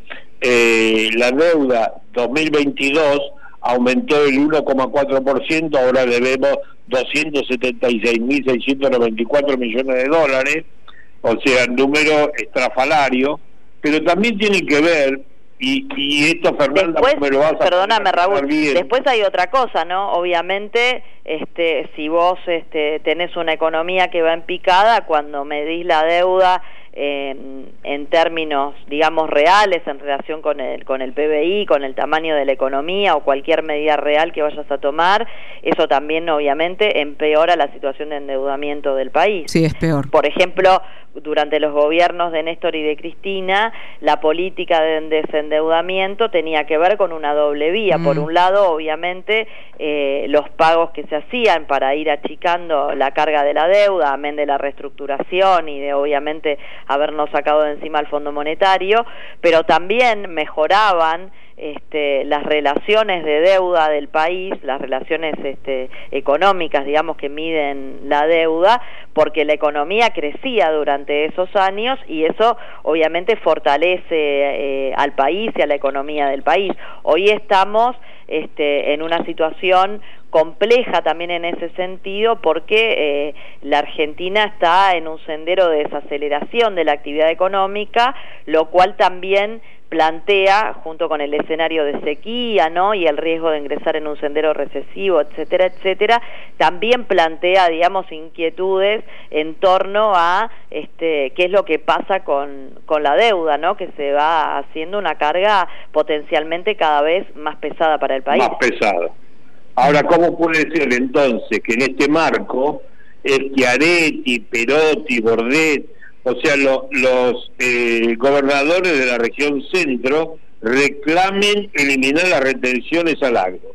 eh, la deuda dos mil veintidós aumentó el uno coma cuatro por ciento, ahora debemos doscientos setenta y seis mil seiscientos noventa y cuatro millones de dólares, o sea, un número estrafalario, pero también tiene que ver, y, y esto Fernanda después, me lo vas a perdóname Raúl, bien. Después hay otra cosa, ¿no? Obviamente, este, si vos este, tenés una economía que va en picada, cuando medís la deuda eh, en términos, digamos, reales, en relación con el, con el P B I, con el tamaño de la economía o cualquier medida real que vayas a tomar, eso también obviamente empeora la situación de endeudamiento del país. Sí, es peor. Por ejemplo, durante los gobiernos de Néstor y de Cristina, la política de desendeudamiento tenía que ver con una doble vía. Mm. Por un lado, obviamente, eh, los pagos que se hacían para ir achicando la carga de la deuda, amén de la reestructuración y de, obviamente, habernos sacado de encima el Fondo Monetario, pero también mejoraban Este, las relaciones de deuda del país, las relaciones este, económicas, digamos, que miden la deuda, porque la economía crecía durante esos años y eso obviamente fortalece eh, al país y a la economía del país. Hoy estamos este, en una situación compleja también en ese sentido, porque eh, la Argentina está en un sendero de desaceleración de la actividad económica, lo cual también plantea, junto con el escenario de sequía, ¿no?, y el riesgo de ingresar en un sendero recesivo, etcétera, etcétera, también plantea, digamos, inquietudes en torno a este, qué es lo que pasa con, con la deuda, ¿no?, que se va haciendo una carga potencialmente cada vez más pesada para el país. Más pesada. Ahora, ¿cómo puede ser entonces que en este marco Schiaretti, Perotti, Bordet, o sea, lo, los eh, gobernadores de la región centro reclamen eliminar las retenciones al agro?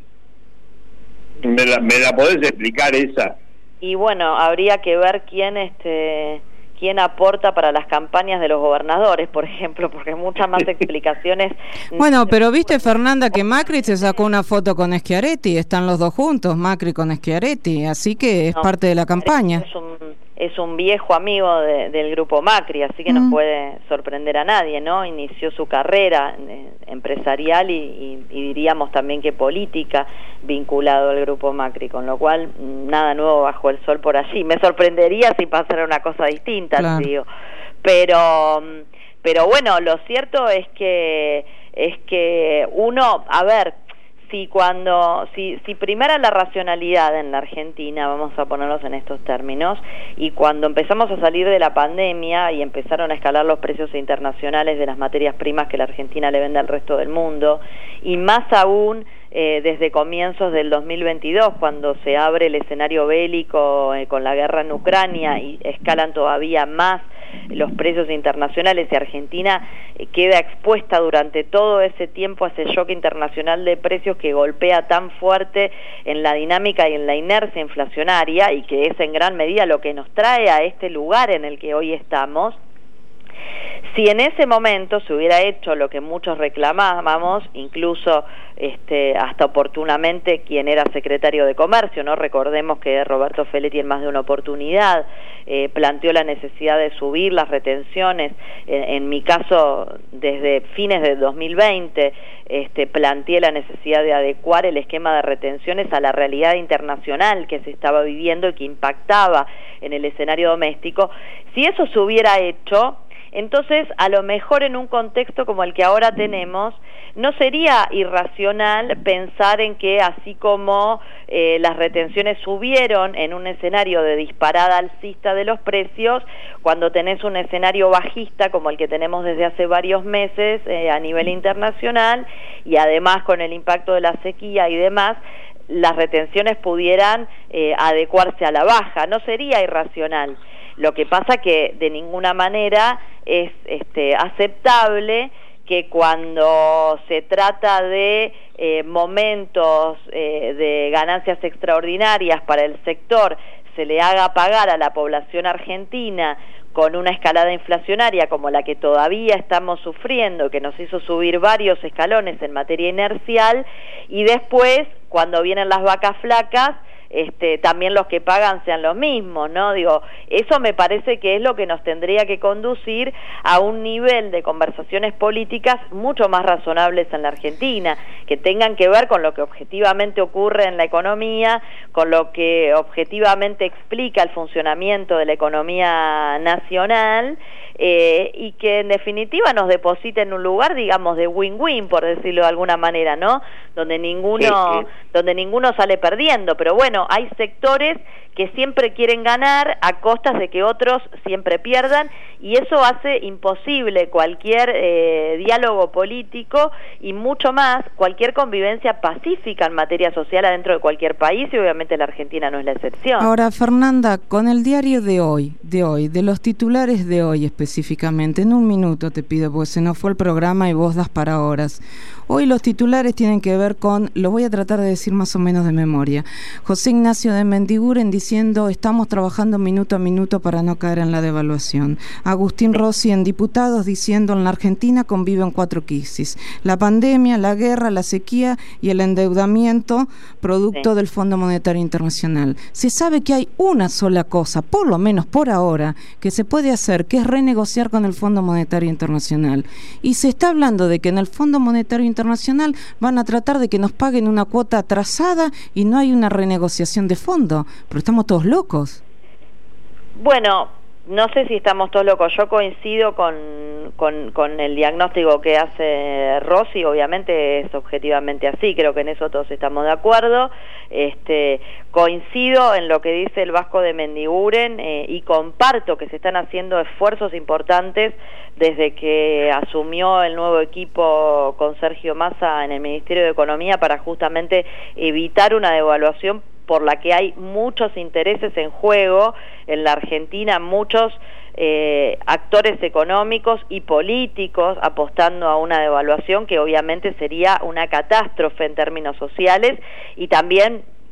¿Me la, me la podés explicar esa? Y bueno, habría que ver quién este quién aporta para las campañas de los gobernadores, por ejemplo, porque muchas más explicaciones. Bueno, pero viste, Fernanda, que Macri se sacó una foto con Schiaretti, están los dos juntos, Macri con Schiaretti, así que es no, parte de la campaña. Es un es un viejo amigo de, del grupo Macri, así que mm. no puede sorprender a nadie, ¿no? Inició su carrera eh, empresarial y, y, y diríamos también que política vinculado al grupo Macri, con lo cual nada nuevo bajo el sol por allí. Me sorprendería si pasara una cosa distinta, claro. Digo. Pero, pero bueno, lo cierto es que es que uno, a ver, si cuando si si primera la racionalidad en la Argentina, vamos a ponerlos en estos términos, y cuando empezamos a salir de la pandemia y empezaron a escalar los precios internacionales de las materias primas que la Argentina le vende al resto del mundo, y más aún eh, desde comienzos del dos mil veintidós, cuando se abre el escenario bélico eh, con la guerra en Ucrania y escalan todavía más los precios internacionales y Argentina eh, queda expuesta durante todo ese tiempo a ese shock internacional de precios que golpea tan fuerte en la dinámica y en la inercia inflacionaria, y que es en gran medida lo que nos trae a este lugar en el que hoy estamos. Si en ese momento se hubiera hecho lo que muchos reclamábamos, incluso este, hasta oportunamente quien era secretario de Comercio, ¿no? Recordemos que Roberto Feletti en más de una oportunidad eh, planteó la necesidad de subir las retenciones, en, en mi caso desde fines de dos mil veinte, este, planteé la necesidad de adecuar el esquema de retenciones a la realidad internacional que se estaba viviendo y que impactaba en el escenario doméstico. Si eso se hubiera hecho, entonces, a lo mejor en un contexto como el que ahora tenemos, no sería irracional pensar en que así como eh, las retenciones subieron en un escenario de disparada alcista de los precios, cuando tenés un escenario bajista como el que tenemos desde hace varios meses eh, a nivel internacional, y además con el impacto de la sequía y demás, las retenciones pudieran eh, adecuarse a la baja. No sería irracional. Lo que pasa que de ninguna manera es este, aceptable que cuando se trata de eh, momentos eh, de ganancias extraordinarias para el sector, se le haga pagar a la población argentina con una escalada inflacionaria como la que todavía estamos sufriendo, que nos hizo subir varios escalones en materia inercial, y después, cuando vienen las vacas flacas, Este, también los que pagan sean los mismos, ¿no? Digo, eso me parece que es lo que nos tendría que conducir a un nivel de conversaciones políticas mucho más razonables en la Argentina, que tengan que ver con lo que objetivamente ocurre en la economía, con lo que objetivamente explica el funcionamiento de la economía nacional, eh, y que en definitiva nos deposite en un lugar, digamos, de win-win, por decirlo de alguna manera, ¿no? Donde ninguno, sí, sí. donde ninguno sale perdiendo, pero bueno, hay sectores que siempre quieren ganar a costas de que otros siempre pierdan, y eso hace imposible cualquier eh, diálogo político y mucho más cualquier convivencia pacífica en materia social adentro de cualquier país, y obviamente la Argentina no es la excepción. Ahora, Fernanda, con el diario de hoy, de hoy, de los titulares de hoy específicamente, en un minuto te pido, porque se nos fue el programa y vos das para horas. Hoy los titulares tienen que ver con, lo voy a tratar de decir más o menos de memoria, José Ignacio de Mendiguren diciendo estamos trabajando minuto a minuto para no caer en la devaluación. Agustín Rossi en Diputados diciendo en la Argentina conviven cuatro crisis: la pandemia, la guerra, la sequía y el endeudamiento producto sí. del Fondo Monetario Internacional. Se sabe que hay una sola cosa, por lo menos por ahora, que se puede hacer, que es renegociar con el Fondo Monetario Internacional. Y se está hablando de que en el Fondo Monetario Internacional van a tratar de que nos paguen una cuota atrasada y no hay una renegociación de fondo, pero estamos todos locos. Bueno, no sé si estamos todos locos. Yo coincido con, con, con el diagnóstico que hace Rossi, obviamente es objetivamente así, creo que en eso todos estamos de acuerdo. Este, coincido en lo que dice el Vasco de Mendiguren eh, y comparto que se están haciendo esfuerzos importantes desde que asumió el nuevo equipo con Sergio Massa en el Ministerio de Economía para justamente evitar una devaluación por la que hay muchos intereses en juego en la Argentina, muchos eh, actores económicos y políticos apostando a una devaluación que obviamente sería una catástrofe en términos sociales y también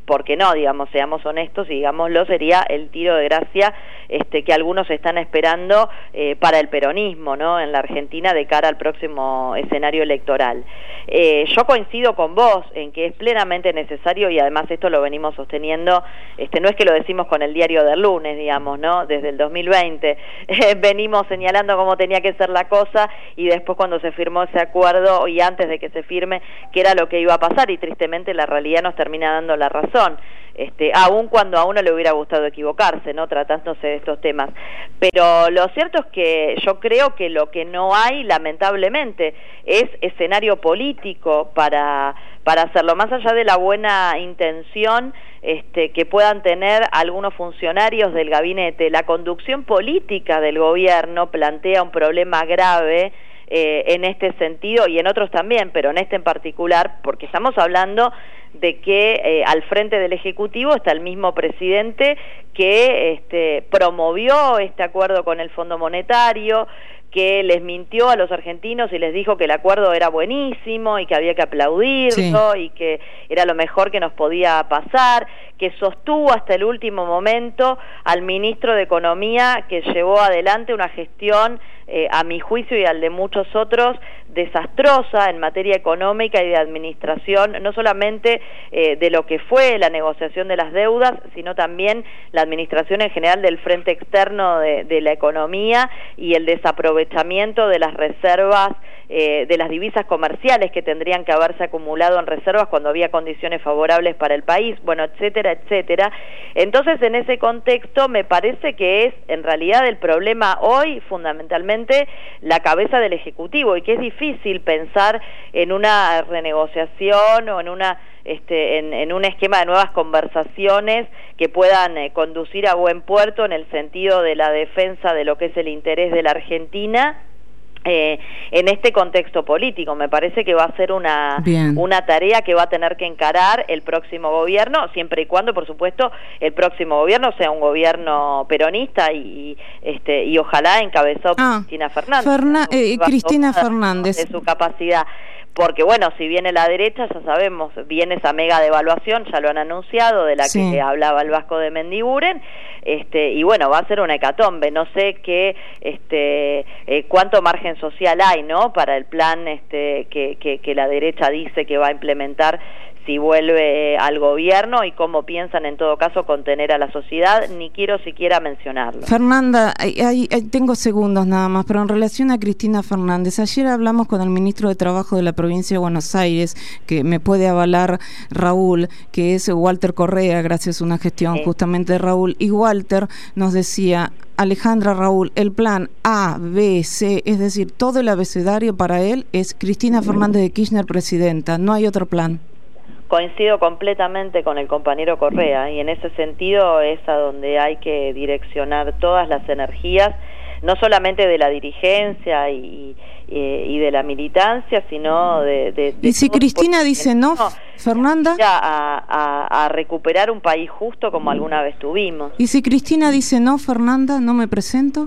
porque no, digamos, seamos honestos y digámoslo, sería el tiro de gracia este, que algunos están esperando eh, para el peronismo, ¿no?, en la Argentina de cara al próximo escenario electoral. Eh, yo coincido con vos en que es plenamente necesario, y además esto lo venimos sosteniendo, este, no es que lo decimos con el diario del lunes, digamos, ¿no?, desde el dos mil veinte eh, venimos señalando cómo tenía que ser la cosa, y después cuando se firmó ese acuerdo y antes de que se firme, qué era lo que iba a pasar, y tristemente la realidad nos termina dando la razón. Este, aun cuando a uno le hubiera gustado equivocarse, ¿no?, tratándose de estos temas. Pero lo cierto es que yo creo que lo que no hay, lamentablemente, es escenario político para, para hacerlo, más allá de la buena intención este, que puedan tener algunos funcionarios del gabinete. La conducción política del gobierno plantea un problema grave eh, en este sentido, y en otros también, pero en este en particular, porque estamos hablando de que eh, al frente del Ejecutivo está el mismo presidente que este, promovió este acuerdo con el Fondo Monetario, que les mintió a los argentinos y les dijo que el acuerdo era buenísimo y que había que aplaudirlo, sí, y que era lo mejor que nos podía pasar, que sostuvo hasta el último momento al ministro de Economía, que llevó adelante una gestión, eh, a mi juicio y al de muchos otros, desastrosa en materia económica y de administración, no solamente eh, de lo que fue la negociación de las deudas, sino también la administración en general del frente externo de, de la economía y el desaprovechamiento de las reservas, eh, de las divisas comerciales que tendrían que haberse acumulado en reservas cuando había condiciones favorables para el país, bueno, etcétera, etcétera. Entonces, en ese contexto, me parece que es, en realidad, el problema hoy, fundamentalmente, la cabeza del Ejecutivo, y que es difícil pensar en una renegociación o en una este, en, en un esquema de nuevas conversaciones que puedan eh, conducir a buen puerto en el sentido de la defensa de lo que es el interés de la Argentina. Eh, en este contexto político, me parece que va a ser una, una tarea que va a tener que encarar el próximo gobierno, siempre y cuando, por supuesto, el próximo gobierno sea un gobierno peronista y, este, y ojalá encabezado por ah, Cristina Fernández. Ferna eh, Cristina Fernández. De su capacidad. Porque, bueno, si viene la derecha, ya sabemos, viene esa mega devaluación, ya lo han anunciado, de la sí. que hablaba el Vasco de Mendiguren, este, y bueno, va a ser una hecatombe. No sé qué, este, eh, cuánto margen social hay, ¿no?, para el plan este, que, que, que la derecha dice que va a implementar si vuelve al gobierno, y cómo piensan en todo caso contener a la sociedad, ni quiero siquiera mencionarlo. Fernanda, hay, hay, tengo segundos nada más, pero en relación a Cristina Fernández, ayer hablamos con el ministro de Trabajo de la provincia de Buenos Aires, que me puede avalar Raúl, que es Walter Correa, gracias a una gestión sí. justamente de Raúl, y Walter nos decía: Alejandra, Raúl, el plan A, B, C, es decir, todo el abecedario para él es Cristina Fernández de Kirchner presidenta, no hay otro plan. Coincido completamente con el compañero Correa, y en ese sentido es a donde hay que direccionar todas las energías, no solamente de la dirigencia y, y, y de la militancia, sino de... de, de y si Cristina dice no, no Fernanda... A, a, a recuperar un país justo como alguna vez tuvimos. Y si Cristina dice no, Fernanda, ¿no me presento?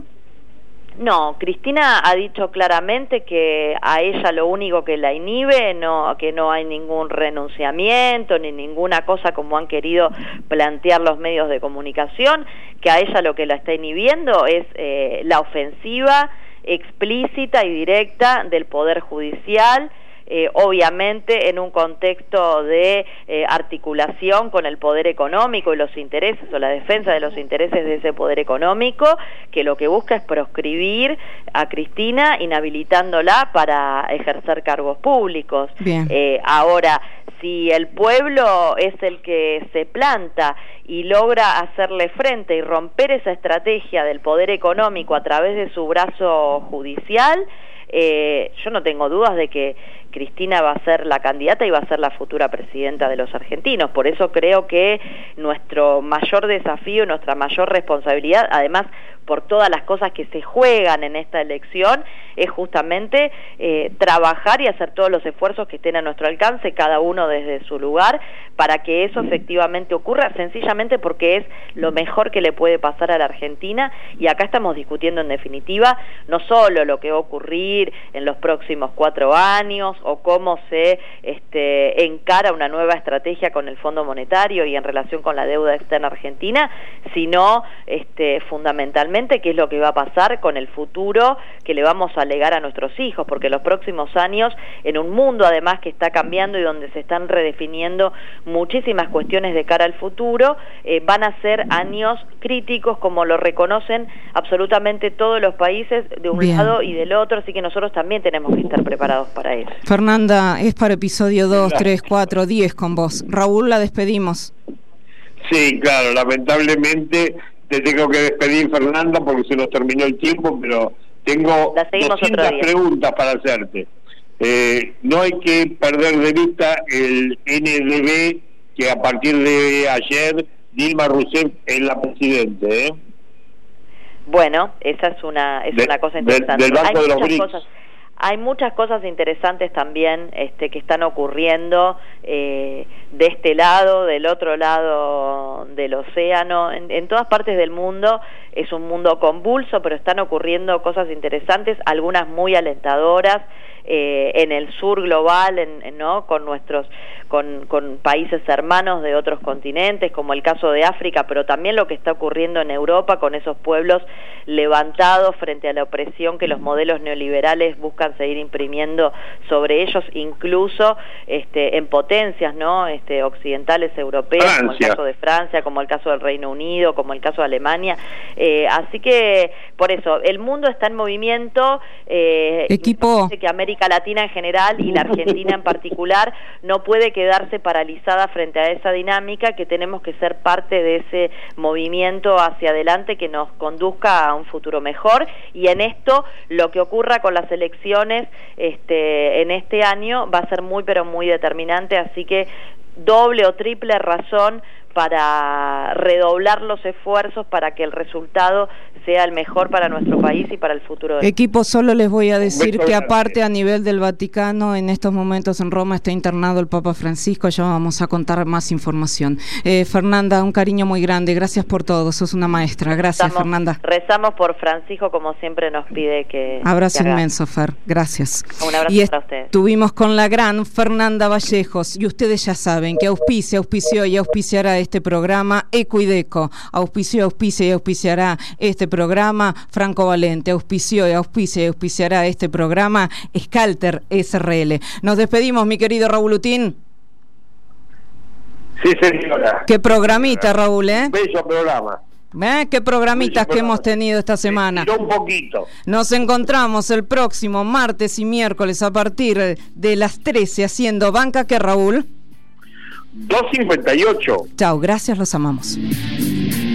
No, Cristina ha dicho claramente que a ella lo único que la inhibe, no, que no hay ningún renunciamiento ni ninguna cosa como han querido plantear los medios de comunicación, que a ella lo que la está inhibiendo es eh, la ofensiva explícita y directa del Poder Judicial, Eh, obviamente en un contexto de eh, articulación con el poder económico y los intereses o la defensa de los intereses de ese poder económico, que lo que busca es proscribir a Cristina, inhabilitándola para ejercer cargos públicos. Bien. Eh, ahora, si el pueblo es el que se planta y logra hacerle frente y romper esa estrategia del poder económico a través de su brazo judicial, eh, yo no tengo dudas de que Cristina va a ser la candidata y va a ser la futura presidenta de los argentinos. Por eso creo que nuestro mayor desafío, nuestra mayor responsabilidad, además por todas las cosas que se juegan en esta elección, es justamente eh, trabajar y hacer todos los esfuerzos que estén a nuestro alcance, cada uno desde su lugar, para que eso efectivamente ocurra, sencillamente porque es lo mejor que le puede pasar a la Argentina. Y acá estamos discutiendo en definitiva no solo lo que va a ocurrir seguir en los próximos cuatro años o cómo se este, encara una nueva estrategia con el Fondo Monetario y en relación con la deuda externa argentina, sino este, fundamentalmente qué es lo que va a pasar con el futuro que le vamos a legar a nuestros hijos, porque los próximos años, en un mundo además que está cambiando y donde se están redefiniendo muchísimas cuestiones de cara al futuro, eh, van a ser años críticos, como lo reconocen absolutamente todos los países de un Bien. lado y del otro, así que nosotros también tenemos que estar preparados para eso. Fernanda, es para episodio dos, tres, cuatro, diez con vos. Raúl, la despedimos. Sí, claro, lamentablemente te tengo que despedir, Fernanda, porque se nos terminó el tiempo, pero tengo doscientas preguntas para hacerte. Eh, no hay que perder de vista el N D B, que a partir de ayer Dilma Rousseff es la presidenta, ¿eh? Bueno, esa es una es de, una cosa interesante. De, del Banco hay de los muchas B R I C S. Cosas, hay muchas cosas interesantes también este, que están ocurriendo eh, de este lado, del otro lado del océano, en, en todas partes del mundo. Es un mundo convulso, pero están ocurriendo cosas interesantes, algunas muy alentadoras. Eh, en el sur global, en, en, ¿no? con nuestros con, con países hermanos de otros continentes, como el caso de África, pero también lo que está ocurriendo en Europa con esos pueblos levantados frente a la opresión que los modelos neoliberales buscan seguir imprimiendo sobre ellos, incluso este, en potencias, ¿no? este, occidentales europeas, Francia. Como el caso de Francia, como el caso del Reino Unido, como el caso de Alemania. Eh, así que, por eso, el mundo está en movimiento. Eh, Equipo. Que América Latina en general y la Argentina en particular no puede quedarse paralizada frente a esa dinámica, que tenemos que ser parte de ese movimiento hacia adelante que nos conduzca a un futuro mejor, y en esto lo que ocurra con las elecciones este, en este año va a ser muy pero muy determinante, así que doble o triple razón para redoblar los esfuerzos para que el resultado sea el mejor para nuestro país y para el futuro del equipo. Solo les voy a decir que aparte a nivel del Vaticano, en estos momentos en Roma está internado el Papa Francisco, ya vamos a contar más información. Eh, Fernanda, un cariño muy grande, gracias por todo, sos una maestra, gracias. Rezamos, Fernanda. Rezamos por Francisco como siempre nos pide que... Abrazo que inmenso, Fer, gracias. Un abrazo y para ustedes. Estuvimos con la gran Fernanda Vallejos, y ustedes ya saben que auspicia, auspició y auspiciará este programa Equideco, auspició, auspicia y auspiciará este programa Franco Valente, auspició y auspicia y auspiciará este programa Scalter S R L. Nos despedimos, mi querido Raúl Utín. Sí, señora. Qué programita, Raúl, ¿eh? Bello programa. ¿Eh? Qué programitas que hemos tenido esta semana. Tiró un poquito. Nos encontramos el próximo martes y miércoles a partir de las trece haciendo Banca, que Raúl. dos cincuenta y ocho. Chao, gracias, los amamos.